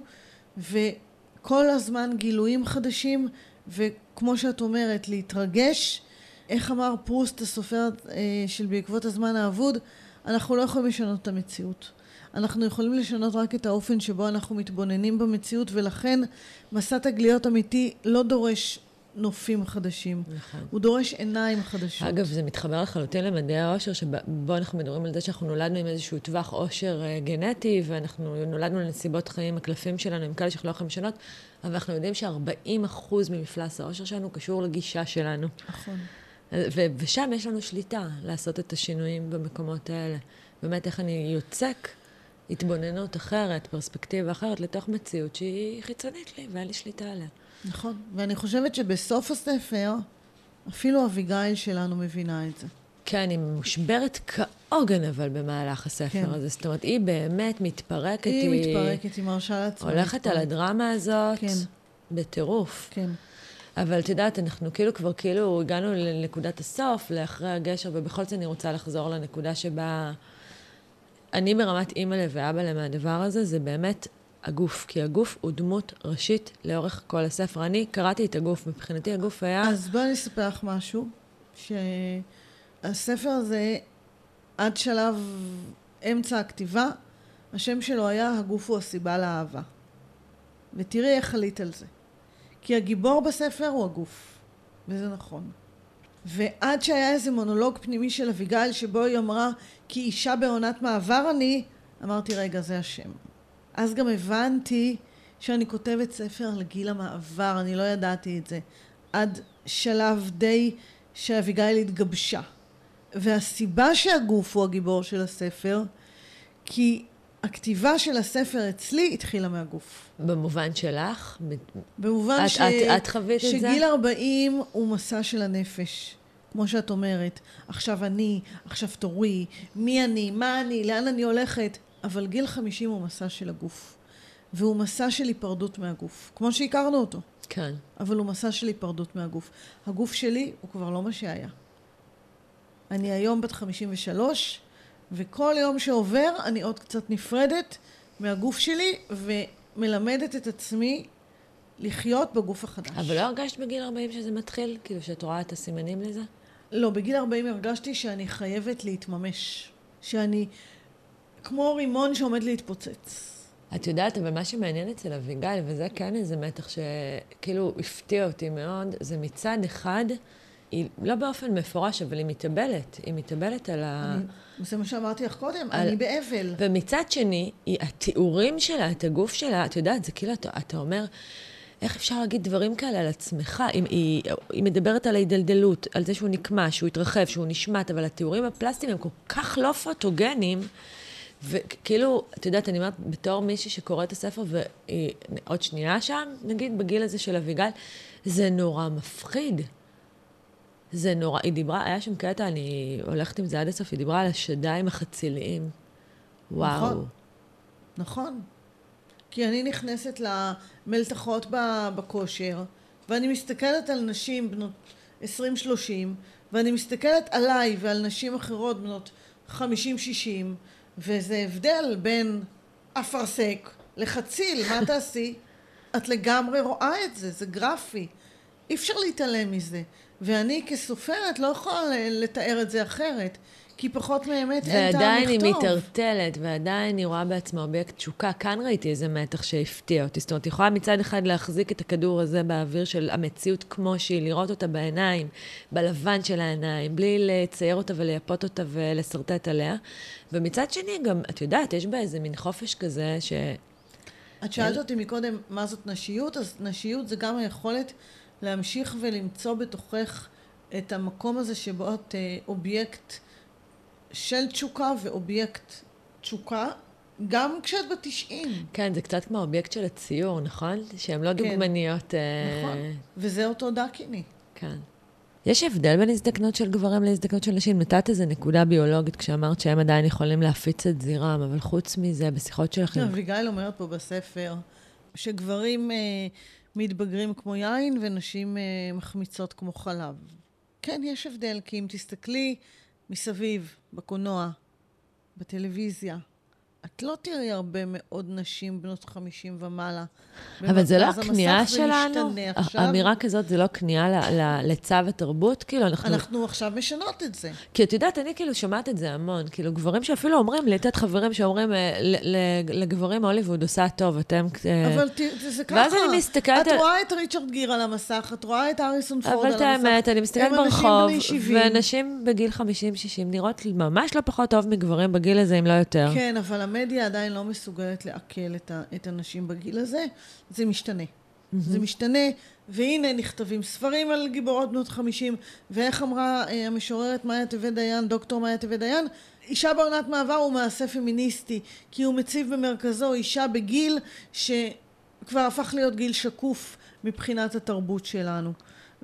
וכל הזמן גילויים חדשים, וכמו שאת אומרת, להתרגש. איך אמר פרוסט, הסופר של בעקבות הזמן האבוד, אנחנו לא יכולים לשנות את המציאות. אנחנו יכולים לשנות רק את האופן שבו אנחנו מתבוננים במציאות, ולכן מסע תגליות אמיתי לא דורש נופים חדשים. נכון. הוא דורש עיניים חדשות. אגב, זה מתחבר לחלוטין למדעי העושר, שבו אנחנו מדברים על זה שאנחנו נולדנו עם איזשהו טווח עושר גנטי, ואנחנו נולדנו לנסיבות חיים, הקלפים שלנו הם כאלה שאנחנו לא יכולים לשנות, אבל אנחנו יודעים ש-ארבעים אחוז ממפלס העושר שלנו קשור לגישה שלנו. נכון. ו- ושם יש לנו שליטה לעשות את השינויים במקומות האלה. באמת, איך אני יוצק התבוננות אחרת, פרספקטיבה אחרת, לתוך מציאות שהיא חיצונית לי, ואין לי שליטה עליה. נכון. ואני חושבת שבסוף הספר, אפילו אביגיל שלנו מבינה את זה. כן, היא מושברת כעוגן, אבל במהלך הספר כן. הזה. זאת אומרת, היא באמת מתפרקת. היא, היא מתפרקת, היא מרשה לעצמה. הולכת מתפרק. על הדרמה הזאת, כן. בטירוף. כן. אבל את יודעת, אנחנו כאילו כבר כאילו הגענו לנקודת הסוף, לאחרי הגשר, ובכל זאת אני רוצה לחזור לנקודה שבה אני ברמת אימא ואבא מהדבר הזה, זה באמת הגוף, כי הגוף הוא דמות ראשית לאורך כל הספר. אני קראתי את הגוף, מבחינתי הגוף היה... אז בואי אני אספר לך משהו, שהספר הזה, עד שלב אמצע הכתיבה, השם שלו היה הגוף הוא הסיבה לאהבה. ותראי איך חלית על זה. כי הגיבור בספר הוא הגוף, וזה נכון. ועד שהיה איזה מונולוג פנימי של אביגיל, שבו היא אמרה, כי אישה בעונת מעבר אני, אמרתי, רגע, זה השם. אז גם הבנתי שאני כותבת ספר על גיל המעבר, אני לא ידעתי את זה. עד שלב די שאביגיל התגבשה. והסיבה שהגוף הוא הגיבור של הספר, כי הכתיבה של הספר אצלי התחילה מהגוף. במובן שלך? במובן את, ש... את, את חווית את זה? שגיל ארבעים הוא מסע של הנפש. כמו שאת אומרת, עכשיו אני, עכשיו תורי, מי אני, מה אני, לאן אני הולכת. אבל גיל חמישים הוא מסע של הגוף. והוא מסע של היפרדות מהגוף. כמו שהכרנו אותו. כן. אבל הוא מסע של היפרדות מהגוף. הגוף שלי הוא כבר לא מה שהיה. אני היום בת חמישים ושלוש, וכל יום שעובר אני עוד קצת נפרדת מהגוף שלי, ומלמדת את עצמי לחיות בגוף החדש. אבל לא הרגשת בגיל ארבעים שזה מתחיל? כאילו שאת רואה את הסימנים לזה? לא, בגיל ארבעים הרגשתי שאני חייבת להתממש. שאני כמו רימון שעומד להתפוצץ. את יודעת, אבל מה שמעניין אצל אביגיל, וזה כן איזה מתח שכאילו הפתיע אותי מאוד, זה מצד אחד, היא לא באופן מפורש, אבל היא מתאבלת. היא מתאבלת על ה... אני, זה מה שאמרתי לך קודם, על... אני באבל. ומצד שני, היא, התיאורים שלה, את הגוף שלה, את יודעת, זה כאילו, אתה, אתה אומר, איך אפשר להגיד דברים כאלה על עצמך? היא, היא, היא מדברת על ההידלדלות, על זה שהוא נקמה, שהוא התרחב, שהוא נשמט, אבל התיאורים הפלסטיים הם כל כך לא פוטוגנים, וכאילו, את יודעת, אני אומרת, בתור מישהי שקורא את הספר, ועוד שנייה שם, נגיד, בגיל הזה של אביגיל, זה נורא מפחיד. זה נורא, היא דיברה, היה שם קטע, אני הולכת עם זה עד הסוף, היא דיברה על השדיים החציליים. וואו. נכון. נכון. כי אני נכנסת למלתחות בכושר, ואני מסתכלת על נשים בנות עשרים שלושים, ואני מסתכלת עליי ועל נשים אחרות בנות חמישים שישים, וזה הבדל בין אפרסק לחציל, מה תעשי? את לגמרי רואה את זה, זה גרפי. אי אפשר להתעלם מזה. ואני כסופרת לא יכולה לתאר את זה אחרת, כי פחות מאמת אין טעם לכתוב. ועדיין היא מתערטלת, ועדיין היא רואה בעצמה אובייקט תשוקה. כאן ראיתי איזה מתח שהפתיע אותי. זאת אומרת, היא יכולה מצד אחד להחזיק את הכדור הזה באוויר של המציאות כמו שהיא, לראות אותה בעיניים, בלבן של העיניים, בלי לצייר אותה ולייפות אותה ולסרטט עליה. ומצד שני גם, את יודעת, יש בה איזה מין חופש כזה ש... את שאלת אותי מקודם מה זאת נשיות, אז נשיות זה גם היכולת להמשיך ולמצוא בתוכך את המקום הזה שבו את אובייקט של תשוקה ואובייקט תשוקה, גם כשאת בתשעים. כן, זה קצת כמו האובייקט של הציור, נכון? שהן לא דוגמניות. נכון, וזה אותו דקיני. כן. יש הבדל בין הזדקנות של גברים להזדקנות של נשים? נתת איזו נקודה ביולוגית כשאמרת שהם עדיין יכולים להפיץ את זירם, אבל חוץ מזה, בשיחות שלכם... אביגיל אומרת פה בספר, שגברים אה, מתבגרים כמו יין ונשים אה, מחמיצות כמו חלב. כן, יש הבדל, כי אם תסתכלי מסביב, בקולנוע, בטלוויזיה, את לא תראי הרבה מאוד נשים בנות חמישים ומעלה. אבל זה לא הכניעה שלנו? האמירה כזאת זה לא כניעה לצו התרבות? כאילו אנחנו... אנחנו עכשיו משנות את זה. כי את יודעת, אני כאילו שומעת את זה המון. כאילו גברים שאפילו אומרים, לתת חברים שאומרים לגברים הוליווד עושה טוב, אתם... אבל זה ככה. ואז אני מסתכלת... את רואה את ריצ'רד גיר על המסך, את רואה את אריסון פורד על המסך. אבל את האמת, אני מסתכלת ברחוב, ונשים בגיל חמישים שישים נראות ממש לא פחות טוב מגברים בגיל הזה, אם לא יותר. כן, אבל המדיה עדיין לא מסוגלת לעכל את, ה, את הנשים בגיל הזה. זה משתנה. Mm-hmm. זה משתנה, והנה נכתבים ספרים על גיבורות בנות חמישים, ואיך אמרה אה, המשוררת מאיה טבת דיין, דוקטור מאיה טבת דיין, אישה בעונת מעבר הוא מעשה פמיניסטי, כי הוא מציב במרכזו אישה בגיל שכבר הפך להיות גיל שקוף מבחינת התרבות שלנו.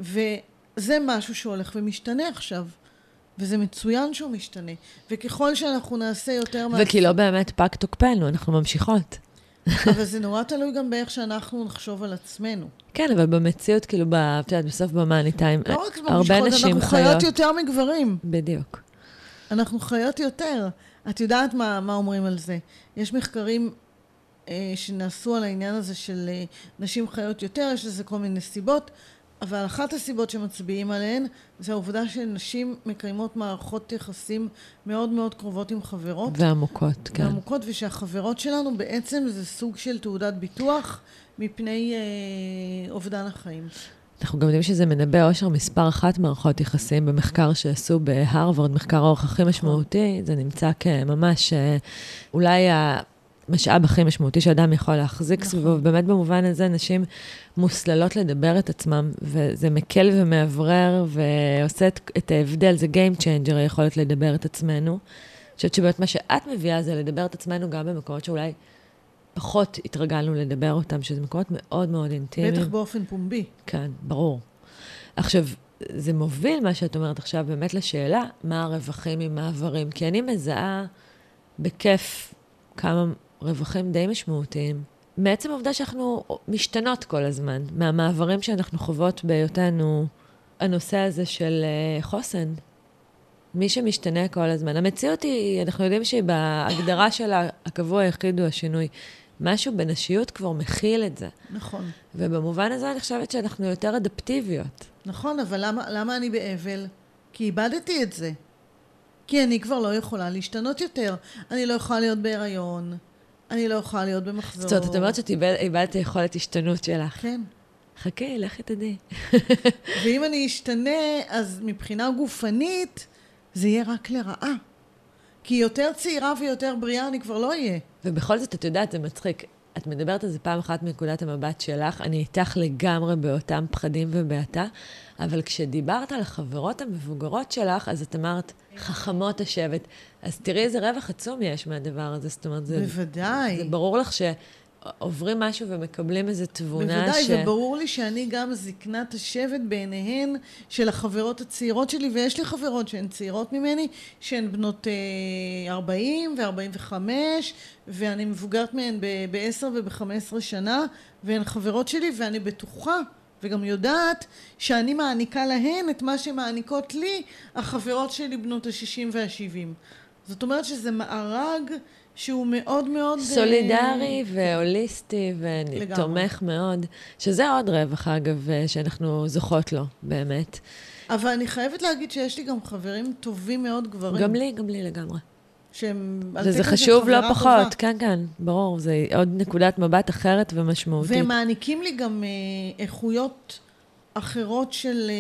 וזה משהו שהולך ומשתנה עכשיו. וזה מצוין שהוא משתנה. וככל שאנחנו נעשה יותר... וכי לא באמת פג תוקפנו, אנחנו ממשיכות. אבל זה נורא תלוי גם באיך שאנחנו נחשוב על עצמנו. כן, אבל במציאות, כאילו, בסוף במאני טיים, לא רק הרבה נשים חיות. אנחנו חיות יותר מגברים. בדיוק. אנחנו חיות יותר. את יודעת מה, מה אומרים על זה. יש מחקרים אה, שנעשו על העניין הזה של אה, נשים חיות יותר, יש לזה כל מיני סיבות, אבל אחת הסיבות שמצביעים עליהן, זה העובדה שנשים מקיימות מערכות יחסים מאוד מאוד קרובות עם חברות. ועמוקות, כן. ועמוקות, ושהחברות שלנו בעצם זה סוג של תעודת ביטוח מפני אה, אובדן החיים. אנחנו גם יודעים שזה מנבא אושר מספר אחת מערכות יחסים במחקר שעשו בהרווארד, מחקר האורך הכי משמעותי, זה נמצא כממש אולי המשאב הכי משמעותי שאדם יכול להחזיק סביבו, ובאמת במובן הזה נשים מוסללות לדבר את עצמם, וזה מקל ומעברר ועושה את ההבדל, זה game changer, היכולת לדבר את עצמנו. אני חושבת שבאמת מה שאת מביאה זה לדבר את עצמנו גם במקומות שאולי פחות התרגלנו לדבר אותם, שזה מקומות מאוד מאוד אינטימיים. בטח באופן פומבי. כן, ברור. עכשיו, זה מוביל מה שאת אומרת עכשיו באמת לשאלה, מה הרווחים עם מעברים? כי אני מזהה בכיף כמה רווחים די משמעותיים. מעצם העובדה שאנחנו משתנות כל הזמן, מהמעברים שאנחנו חוות בהיותנו, הנושא הזה של חוסן. מי שמשתנה כל הזמן. המציאות היא, אנחנו יודעים שבהגדרה של הקבוע היחיד הוא השינוי. משהו בנשיות כבר מכיל את זה. נכון. ובמובן הזה אני חושבת שאנחנו יותר אדפטיביות. נכון, אבל למה, למה אני באבל? כי איבדתי את זה. כי אני כבר לא יכולה להשתנות יותר. אני לא יכולה להיות בהיריון. אני לא יכולה להיות במחזור. זאת אומרת, את אומרת שאיבדת יכולת השתנות שלך. כן. חכי, לכי תדעי. ואם אני אשתנה, אז מבחינה גופנית, זה יהיה רק לרעה. כי יותר צעירה ויותר בריאה אני כבר לא אהיה. ובכל זאת, את יודעת, זה מצחיק. את מדברת על זה פעם אחת מנקודת המבט שלך, אני איתך לגמרי באותם פחדים ובעתה, אבל כשדיברת על החברות המבוגרות שלך, אז את אמרת, חכמות השבט. אז תראי איזה רווח עצום יש מהדבר הזה. זאת אומרת, זה, בוודאי. זה ברור לך שעוברים משהו ומקבלים איזו תבונה בוודאי, ש... בוודאי, וברור לי שאני גם זקנת השבט בעיניהן של החברות הצעירות שלי, ויש לי חברות שהן צעירות ממני, שהן בנות ארבעים ו-ארבעים וחמש, ואני מבוגרת מהן ב-עשר וב-חמש עשרה שנה, והן חברות שלי, ואני בטוחה, וגם יודעת שאני מעניקה להן את מה שמעניקות לי החברות שלי בנות ה-שישים וה-שבעים. זאת אומרת שזה מארג שהוא מאוד מאוד... סולידרי והוליסטי ותומך מאוד, שזה עוד רווח אגב שאנחנו זוכות לו באמת. אבל אני חייבת להגיד שיש לי גם חברים טובים מאוד גברים. גם לי, גם לי לגמרי. שהם... וזה חשוב לא פחות, כן, כן, ברור, זה עוד נקודת מבט אחרת ומשמעותית. והם מעניקים לי גם איכויות אחרות של,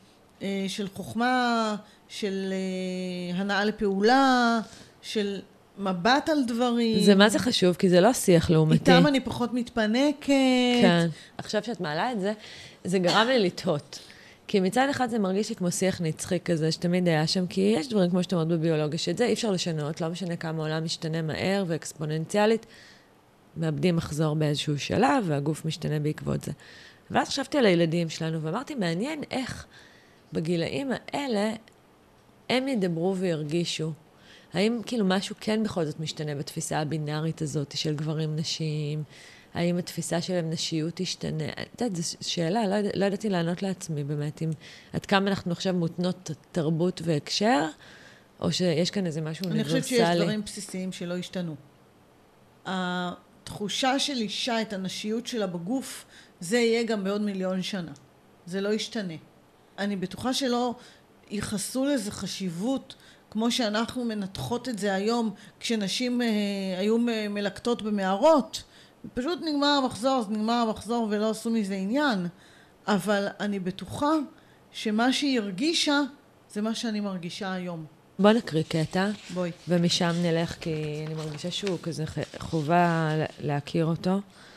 של חוכמה, של הנאה לפעולה, של מבט על דברים. זה מה זה חשוב, כי זה לא שיח לעומתי. איתם אני פחות מתפנקת. כן. עכשיו שאת מעלה את זה, זה גרם לי לתהות. כי מצד אחד זה מרגיש לי כמו שיח נצחי כזה, שתמיד היה שם, כי יש דברים כמו שאתה אומרת בביולוגיה, שאת זה אי אפשר לשנות, לא משנה כמה העולם משתנה מהר ואקספוננציאלית, מאבדים מחזור באיזשהו שלב, והגוף משתנה בעקבות זה. ואז חשבתי על הילדים שלנו, ואמרתי, מעניין איך בגילאים האלה הם ידברו וירגישו. האם כאילו משהו כן בכל זאת משתנה בתפיסה הבינארית הזאת של גברים נשים? האם התפיסה שלהם נשיות תשתנה? את יודעת, זו שאלה, לא, לא ידעתי לענות לעצמי באמת, אם עד כמה אנחנו עכשיו מותנות תרבות והקשר, או שיש כאן איזה משהו אוניברסלי. אני חושבת שיש דברים בסיסיים שלא השתנו. התחושה של אישה, את הנשיות שלה בגוף, זה יהיה גם בעוד מיליון שנה. זה לא ישתנה. אני בטוחה שלא ייחסו לזה חשיבות, כמו שאנחנו מנתחות את זה היום, כשנשים אה, היו מלקטות במערות. פשוט נגמר המחזור, אז נגמר המחזור ולא עשו מזה עניין. אבל אני בטוחה שמה שהיא הרגישה, זה מה שאני מרגישה היום. בוא נקריא קטע. בואי. ומשם נלך, כי אני מרגישה שהוא כזה חובה להכיר אותו.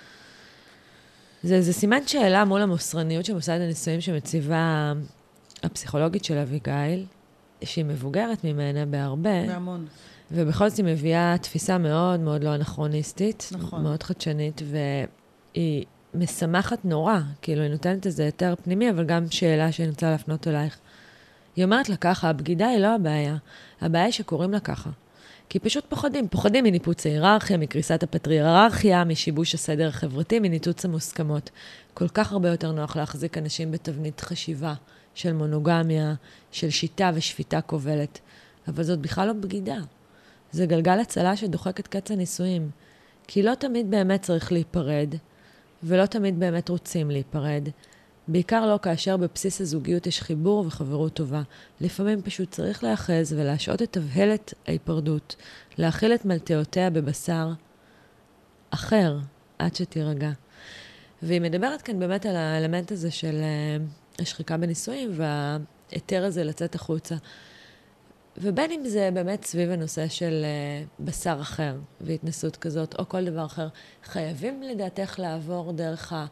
זה, זה סימן שאלה מול המוסרניות של מוסד הנישואים שמציבה הפסיכולוגית של אביגיל, שהיא מבוגרת ממנה בהרבה. בהמון. ובכל זאת היא מביאה תפיסה מאוד מאוד לא אנכרוניסטית. נכון. מאוד חדשנית, והיא משמחת נורא. כאילו, היא נותנת איזה יותר פנימי, אבל גם שאלה שאני רוצה להפנות אלייך. היא אומרת לה ככה, הבגידה היא לא הבעיה. הבעיה היא שקוראים לה ככה. כי פשוט פוחדים. פוחדים מניפוץ ההיררכיה, מקריסת הפטריארכיה, משיבוש הסדר החברתי, מניתוץ המוסכמות. כל כך הרבה יותר נוח להחזיק אנשים בתבנית חשיבה של מונוגמיה, של שיטה ושפיטה כובלת. אבל זאת בכלל לא בגידה. זה גלגל הצלה שדוחק את קץ הנישואים. כי לא תמיד באמת צריך להיפרד, ולא תמיד באמת רוצים להיפרד. בעיקר לא כאשר בבסיס הזוגיות יש חיבור וחברות טובה. לפעמים פשוט צריך להאחז ולהשעות את תבהלת ההיפרדות, להאכיל את מלטעותיה בבשר אחר, עד שתירגע. והיא מדברת כאן באמת על האלמנט הזה של uh, השחיקה בנישואים, והיתר הזה לצאת החוצה. ובין אם זה באמת סביב הנושא של uh, בשר אחר, והתנסות כזאת, או כל דבר אחר, חייבים לדעתך לעבור דרך ה...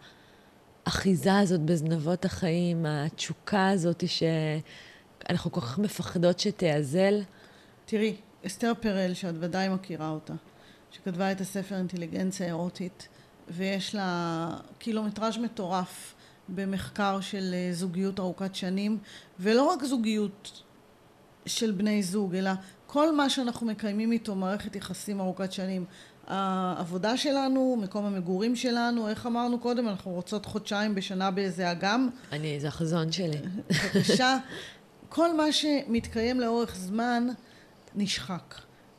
האחיזה הזאת בזנבות החיים, התשוקה הזאת שאנחנו כל כך מפחדות שתיאזל. תראי, אסתר פרל, שאת ודאי מכירה אותה, שכתבה את הספר אינטליגנציה אירוטית, ויש לה קילומטראז' מטורף במחקר של זוגיות ארוכת שנים, ולא רק זוגיות של בני זוג, אלא כל מה שאנחנו מקיימים איתו מערכת יחסים ארוכת שנים. העבודה שלנו, מקום המגורים שלנו, איך אמרנו קודם, אנחנו רוצות חודשיים בשנה באיזה אגם. אני, זה החזון שלי. בבקשה, כל מה שמתקיים לאורך זמן נשחק.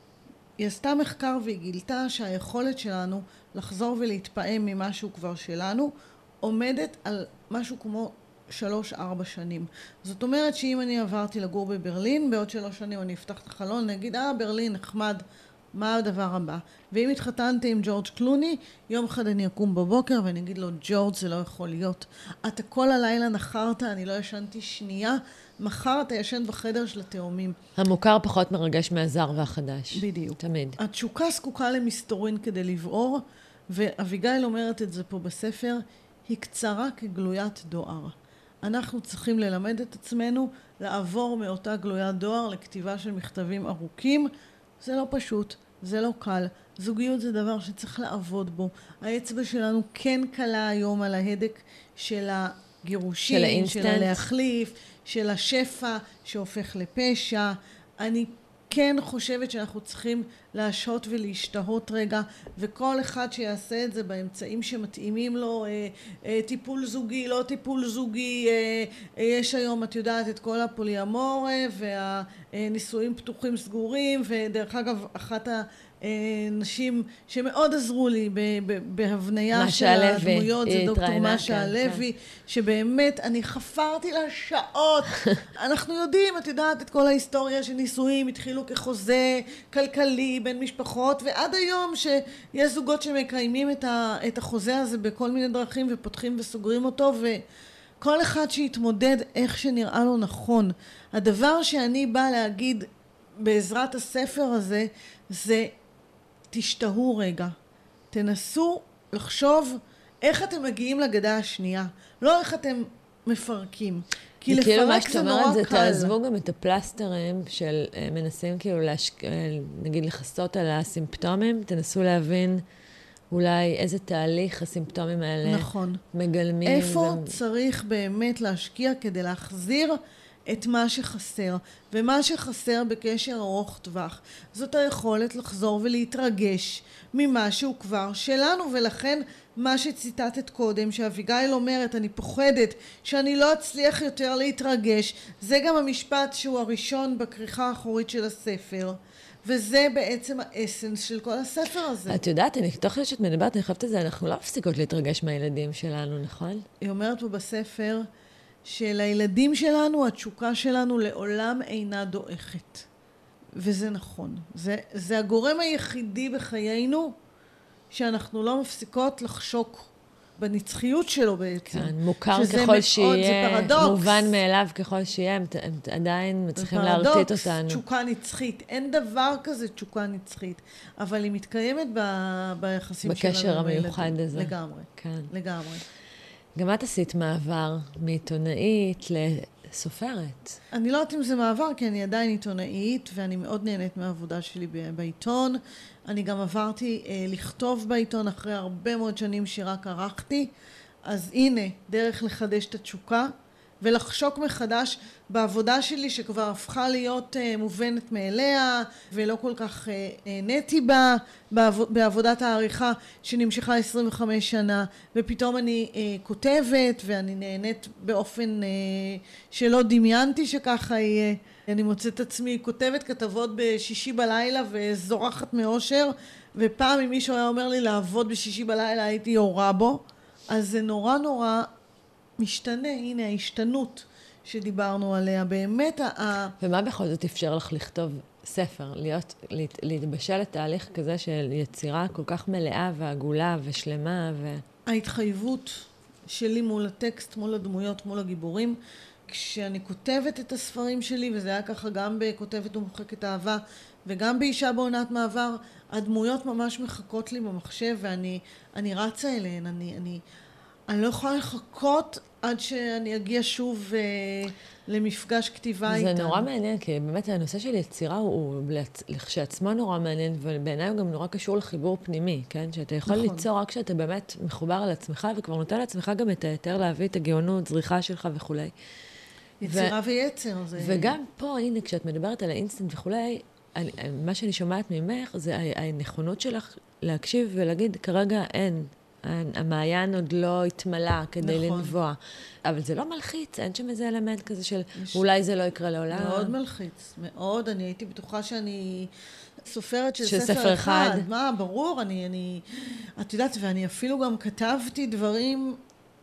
היא עשתה מחקר והיא גילתה שהיכולת שלנו לחזור ולהתפעם ממשהו כבר שלנו, עומדת על משהו כמו שלוש, ארבע שנים. זאת אומרת שאם אני עברתי לגור בברלין, בעוד שלוש שנים אני אפתח את החלון, נגיד, אה, ברלין, נחמד, מה הדבר הבא? ואם התחתנתי עם ג'ורג' קלוני, יום אחד אני אקום בבוקר ואני אגיד לו, ג'ורג' זה לא יכול להיות. אתה כל הלילה נחרת, אני לא ישנתי שנייה, מחר אתה ישן בחדר של התאומים. המוכר פחות מרגש מהזר והחדש. בדיוק. תמיד. התשוקה זקוקה למסתורין כדי לבעור, ואביגיל אומרת את זה פה בספר, היא קצרה כגלוית דואר. אנחנו צריכים ללמד את עצמנו לעבור מאותה גלוית דואר לכתיבה של מכתבים ארוכים. זה לא פשוט, זה לא קל. זוגיות זה דבר שצריך לעבוד בו. האצבע שלנו כן קלה היום על ההדק של הגירושים, של האינסטנט, של הלהחליף, של השפע שהופך לפשע. אני כן חושבת שאנחנו צריכים להשהות ולהשתהות רגע, וכל אחד שיעשה את זה באמצעים שמתאימים לו, אה, אה, טיפול זוגי, לא טיפול זוגי, אה, אה, יש היום, את יודעת, את כל הפוליאמור והנישואים פתוחים סגורים, ודרך אגב, אחת הנשים שמאוד עזרו לי בהבניה של הדמויות, זה דוקטור משה הלוי, שבאמת אני חפרתי לה שעות. אנחנו יודעים, את יודעת, את כל ההיסטוריה של נישואים, התחילו כחוזה כלכלי בין משפחות, ועד היום שיש זוגות שמקיימים את החוזה הזה בכל מיני דרכים ופותחים וסוגרים אותו, וכל אחד שיתמודד איך שנראה לו נכון. הדבר שאני באה להגיד בעזרת הספר הזה, זה תשתהו רגע. תנסו לחשוב איך אתם מגיעים לגדה השנייה. לא איך אתם מפרקים. כי לפרק זה נורא קל. תעזבו גם את הפלסטרים של מנסים כאילו להשק... נגיד לחסות על הסימפטומים, תנסו להבין אולי איזה תהליך הסימפטומים האלה נכון. מגלמים. איפה ו... צריך באמת להשקיע כדי להחזיר את מה שחסר, ומה שחסר בקשר ארוך טווח. זאת היכולת לחזור ולהתרגש ממשהו כבר שלנו, ולכן מה שציטטת קודם, שאביגיל אומרת, אני פוחדת שאני לא אצליח יותר להתרגש, זה גם המשפט שהוא הראשון בכריכה האחורית של הספר. וזה בעצם האסנס של כל הספר הזה. את יודעת, אני תוך כדי שאת מדברת, אני חושבת את זה, אנחנו לא מפסיקות להתרגש מהילדים שלנו, נכון? היא אומרת פה בספר, שלילדים שלנו, התשוקה שלנו לעולם אינה דועכת. וזה נכון. זה, זה הגורם היחידי בחיינו, שאנחנו לא מפסיקות לחשוק בנצחיות שלו בעצם. כן, מוכר ככל שיהיה, מובן מאליו ככל שיהיה, הם, הם עדיין מצליחים להרתית אותנו. פרדוקס, תשוקה נצחית. אין דבר כזה תשוקה נצחית. אבל היא מתקיימת ב, ביחסים שלנו. בקשר המיוחד הזה. לגמרי. כן. לגמרי. גם את עשית מעבר מעיתונאית לסופרת. אני לא יודעת אם זה מעבר, כי אני עדיין עיתונאית, ואני מאוד נהנית מהעבודה שלי בעיתון. אני גם עברתי אה, לכתוב בעיתון אחרי הרבה מאוד שנים שרק ערכתי. אז הנה, דרך לחדש את התשוקה, ולחשוק מחדש בעבודה שלי, שכבר הפכה להיות אה, מובנת מאליה, ולא כל כך אה, נהניתי בה, בעב, בעבודת העריכה שנמשכה עשרים וחמש שנה, ופתאום אני אה, כותבת, ואני נהנית באופן אה, שלא דמיינתי שככה יהיה. אני מוצאת עצמי כותבת כתבות בשישי בלילה, וזורחת מאושר, ופעם אם מישהו היה אומר לי לעבוד בשישי בלילה, הייתי יורה בו. אז זה נורא נורא משתנה, הנה ההשתנות שדיברנו עליה, באמת ה... ומה בכל זאת אפשר לך לכתוב ספר, להיות, להת, להתבשל לתהליך כזה של יצירה כל כך מלאה ועגולה ושלמה ו... ההתחייבות שלי מול הטקסט, מול הדמויות, מול הגיבורים, כשאני כותבת את הספרים שלי, וזה היה ככה גם בכותבת ומוחקת אהבה, וגם באישה בעונת מעבר, הדמויות ממש מחכות לי במחשב, ואני אני רצה אליהן, אני... אני אני לא יכולה לחכות עד שאני אגיע שוב אה, למפגש כתיבה איתן. זה נורא מעניין, כי באמת הנושא של יצירה הוא לכשעצמו נורא מעניין, ובעיניי הוא גם נורא קשור לחיבור פנימי, כן? שאתה יכול נכון. ליצור רק כשאתה באמת מחובר על עצמך, וכבר נותן לעצמך גם את היתר להביא את הגאונות, זריחה שלך וכולי. יצירה ו... ויצר. זה... וגם פה, הנה, כשאת מדברת על האינסטנט וכולי, אני, מה שאני שומעת ממך, זה הנכונות שלך להקשיב ולהגיד, כרגע אין. המעיין עוד לא התמלא כדי נכון. לנבוע. אבל זה לא מלחיץ, אין שם איזה אלמנט כזה של יש... אולי זה לא יקרה לעולם. מאוד מלחיץ, מאוד. אני הייתי בטוחה שאני סופרת של, של ספר, ספר אחד. אחד. מה, ברור, אני, אני... את יודעת, ואני אפילו גם כתבתי דברים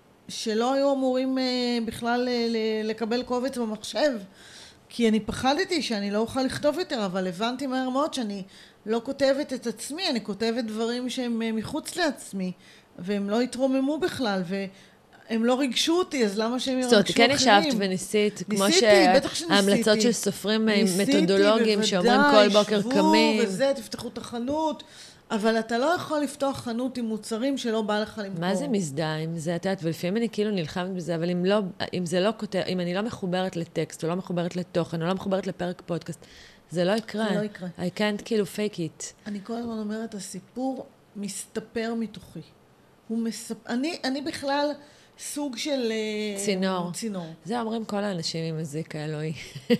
שלא היו אמורים אה, בכלל אה, לקבל קובץ במחשב. כי אני פחדתי שאני לא אוכל לכתוב יותר, אבל הבנתי מהר מאוד שאני לא כותבת את עצמי, אני כותבת דברים שהם מחוץ לעצמי. והם לא התרוממו בכלל, והם לא ריגשו אותי, אז למה שהם ירגשו אחרים? זאת, כן ישבת וניסית, כמו שההמלצות של סופרים מתודולוגיים, שאומרים כל בוקר קמים. וזה, תפתחו את החנות, אבל אתה לא יכול לפתוח חנות עם מוצרים שלא בא לך למכור. מה זה מזדהה עם זה? את יודעת, ולפעמים אני כאילו נלחמת בזה, אבל אם, לא, אם זה לא כותב, אם אני לא מחוברת לטקסט, או לא מחוברת לתוכן, או לא מחוברת לפרק פודקאסט, זה לא יקרה. זה לא יקרה. I can't כאילו fake it. אני כל הזמן אומרת, הסיפור מסתפר מתוכי. הוא מספ... אני, אני בכלל סוג של... צינור. צינור. זה אומרים כל האנשים עם הזיק האלוהי.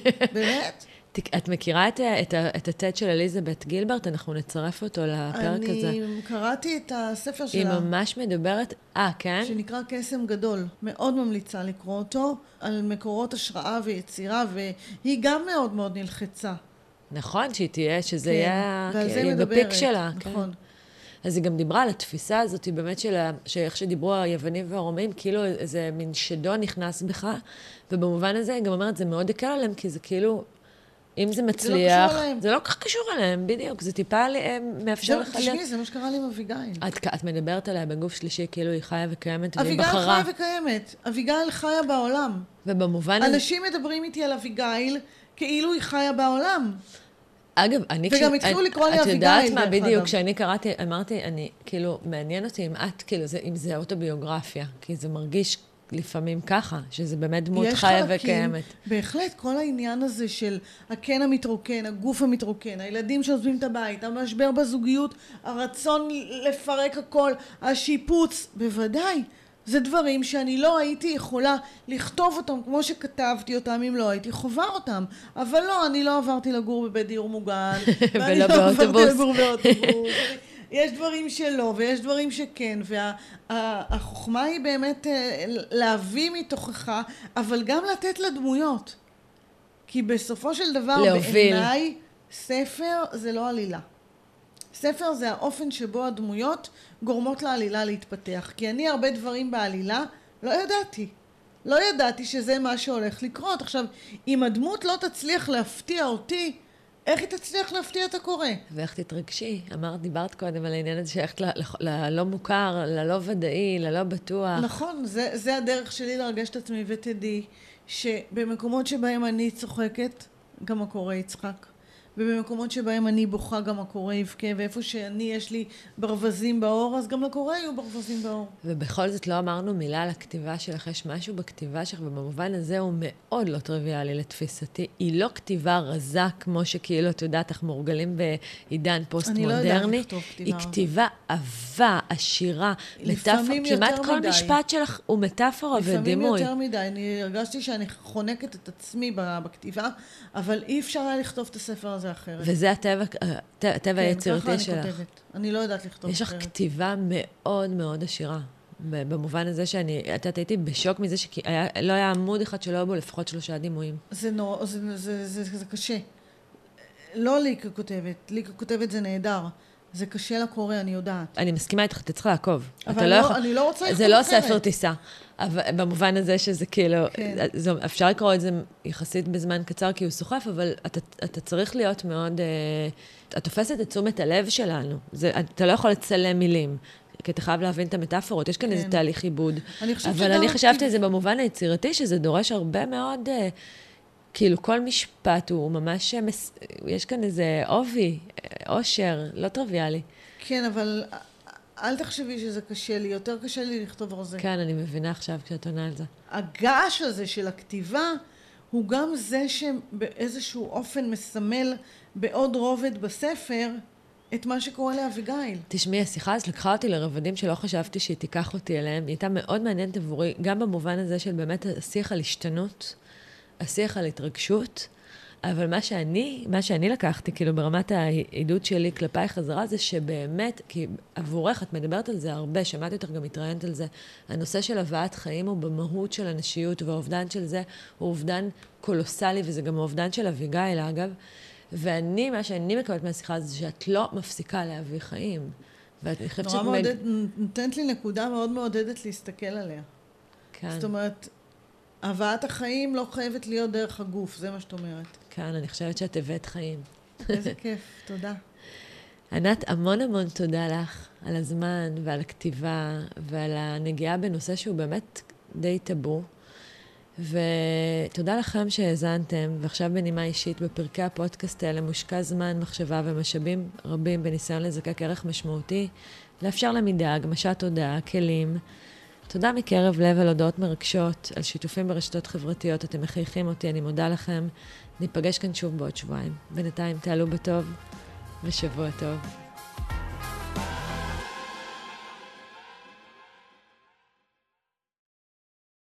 באמת? את מכירה את, את, את הטד של אליזבת גילברט? אנחנו נצרף אותו לפרק אני הזה. אני קראתי את הספר שלה. היא ממש מדברת... אה, כן? שנקרא קסם גדול. מאוד ממליצה לקרוא אותו, על מקורות השראה ויצירה, והיא גם מאוד מאוד נלחצה. נכון, שהיא תהיה, שזה כן, יהיה... ועל זה היא מדברת. בפיק שלה. נכון. כן. אז היא גם דיברה על התפיסה הזאת, היא באמת של איך שדיברו היוונים והרומאים, כאילו איזה מין שדון נכנס בך, ובמובן הזה היא גם אומרת, זה מאוד יקר עליהם, כי זה כאילו, אם זה מצליח, זה לא קשור עליהם. זה לא כך קשור עליהם, בדיוק, זה טיפה מאפשר לך... תשמעי, זה מה שקרה לי עם אביגיל. את, את מדברת עליה בגוף שלישי, כאילו היא חיה וקיימת, והיא אביגיל בחרה. חיה וקיימת, אביגיל חיה בעולם. ובמובן... אנשים מדברים איתי על אביגיל, כאילו היא חיה בעולם. אגב, אני... וגם התחילו לקרוא לי אביגיל, את יודעת מה, בדיוק, כשאני קראתי, אמרתי, אני, כאילו, מעניין אותי אם את, כאילו, אם זה אוטוביוגרפיה, כי זה מרגיש לפעמים ככה, שזה באמת דמות חיה וקיימת. בהחלט, כל העניין הזה של הקן המתרוקן, הגוף המתרוקן, הילדים שעוזבים את הבית, המשבר בזוגיות, הרצון לפרק הכל, השיפוץ, בוודאי. זה דברים שאני לא הייתי יכולה לכתוב אותם כמו שכתבתי אותם אם לא הייתי חובה אותם. אבל לא, אני לא עברתי לגור בבית דיור מוגן. ולא לא באוטובוס. לגור באוטובוס. יש דברים שלא ויש דברים שכן. והחוכמה וה, היא באמת להביא מתוכך, אבל גם לתת לדמויות. כי בסופו של דבר להוביל. בעיניי ספר זה לא עלילה. ספר זה האופן שבו הדמויות גורמות לעלילה להתפתח. כי אני הרבה דברים בעלילה לא ידעתי. לא ידעתי שזה מה שהולך לקרות. עכשיו, אם הדמות לא תצליח להפתיע אותי, איך היא תצליח להפתיע את הקורא? ואיך תתרגשי? אמרת, דיברת קודם על העניין הזה שהלכת ללא מוכר, ללא ודאי, ללא בטוח. נכון, זה, זה הדרך שלי לרגש את עצמי ותדעי שבמקומות שבהם אני צוחקת, גם הקורא יצחק. ובמקומות שבהם אני בוכה גם הקורא יבכה, ואיפה שאני יש לי ברווזים באור, אז גם לקורא יהיו ברווזים באור. ובכל זאת לא אמרנו מילה על הכתיבה שלך, יש משהו בכתיבה שלך, ובמובן הזה הוא מאוד לא טריוויאלי לתפיסתי. היא לא כתיבה רזה, כמו שכאילו, את יודעת, אנחנו מורגלים בעידן פוסט-מודרני. אני לא יודעת לכתוב כתיבה. היא כתיבה עבה, עשירה, לפעמים מטאפור, יותר כמעט כל מדי. משפט שלך הוא מטאפורה ודימוי. לפעמים יותר מדי. אני הרגשתי שאני חונקת את עצמי בכתיבה, אבל אי אפשר היה לכתוב את הספר הזה אחרת. וזה הטבע, הטבע היצירתי שלך. כן, ככה אני כותבת. אני לא יודעת לכתוב אחרת. יש לך כתיבה מאוד מאוד עשירה. במובן הזה שאני, את הייתי בשוק מזה שלא היה עמוד אחד שלא היה בו לפחות שלושה דימויים. זה נורא, זה, זה, זה, זה קשה. לא לי ככותבת. לי ככותבת זה נהדר. זה קשה לקורא, אני יודעת. אני מסכימה איתך, אתה צריך לעקוב. אבל לא, יכול... אני לא רוצה לכתוב זה לא אחרת. ספר טיסה. אבל במובן הזה שזה כאילו, כן. זה, אפשר לקרוא את זה יחסית בזמן קצר כי הוא סוחף, אבל אתה, אתה צריך להיות מאוד, אתה תופסת את תשומת הלב שלנו. זה, אתה לא יכול לצלם מילים, כי אתה חייב להבין את המטאפורות. יש כאן כן. איזה תהליך עיבוד. אני חושבת אבל אני חשבתי את זה במובן היצירתי, שזה דורש הרבה מאוד, כאילו כל משפט הוא ממש, יש כאן איזה עובי, אושר, לא טריוויאלי. כן, אבל אל תחשבי שזה קשה לי, יותר קשה לי לכתוב רזה. כן, אני מבינה עכשיו כשאת עונה על זה. הגעש הזה של הכתיבה הוא גם זה שבאיזשהו אופן מסמל בעוד רובד בספר את מה שקורה לאביגיל. תשמעי, השיחה אז לקחה אותי לרבדים שלא חשבתי שהיא תיקח אותי אליהם. היא הייתה מאוד מעניינת עבורי, גם במובן הזה של באמת השיח על השתנות, השיח על התרגשות, אבל מה שאני, מה שאני לקחתי, כאילו ברמת העידוד שלי כלפיי חזרה, זה שבאמת, כי עבורך, את מדברת על זה הרבה, שמעתי אותך גם מתראיינת על זה, הנושא של הבאת חיים הוא במהות של הנשיות, והאובדן של זה הוא אובדן קולוסלי, וזה גם האובדן של אביגיל, אגב. ואני, מה שאני מקבלת מהשיחה זה שאת לא מפסיקה להביא חיים. ואני חושבת נורא מעודד, נותנת לי נקודה מאוד מעודדת להסתכל עליה. כן. זאת אומרת, הבאת החיים לא חייבת להיות דרך הגוף, זה מה שאת אומרת. כן, אני חושבת שאת הבאת חיים. איזה כיף, תודה. ענת, המון המון תודה לך על הזמן ועל הכתיבה ועל הנגיעה בנושא שהוא באמת די טאבו. ותודה לכם שהאזנתם, ועכשיו בנימה אישית בפרקי הפודקאסט האלה מושקע זמן, מחשבה ומשאבים רבים בניסיון לזקק ערך משמעותי, לאפשר למידה, הגמשת תודעה, כלים. תודה מקרב לב על הודעות מרגשות, על שיתופים ברשתות חברתיות, אתם מחייכים אותי, אני מודה לכם. ניפגש כאן שוב בעוד שבועיים. בינתיים תעלו בטוב ושבוע טוב.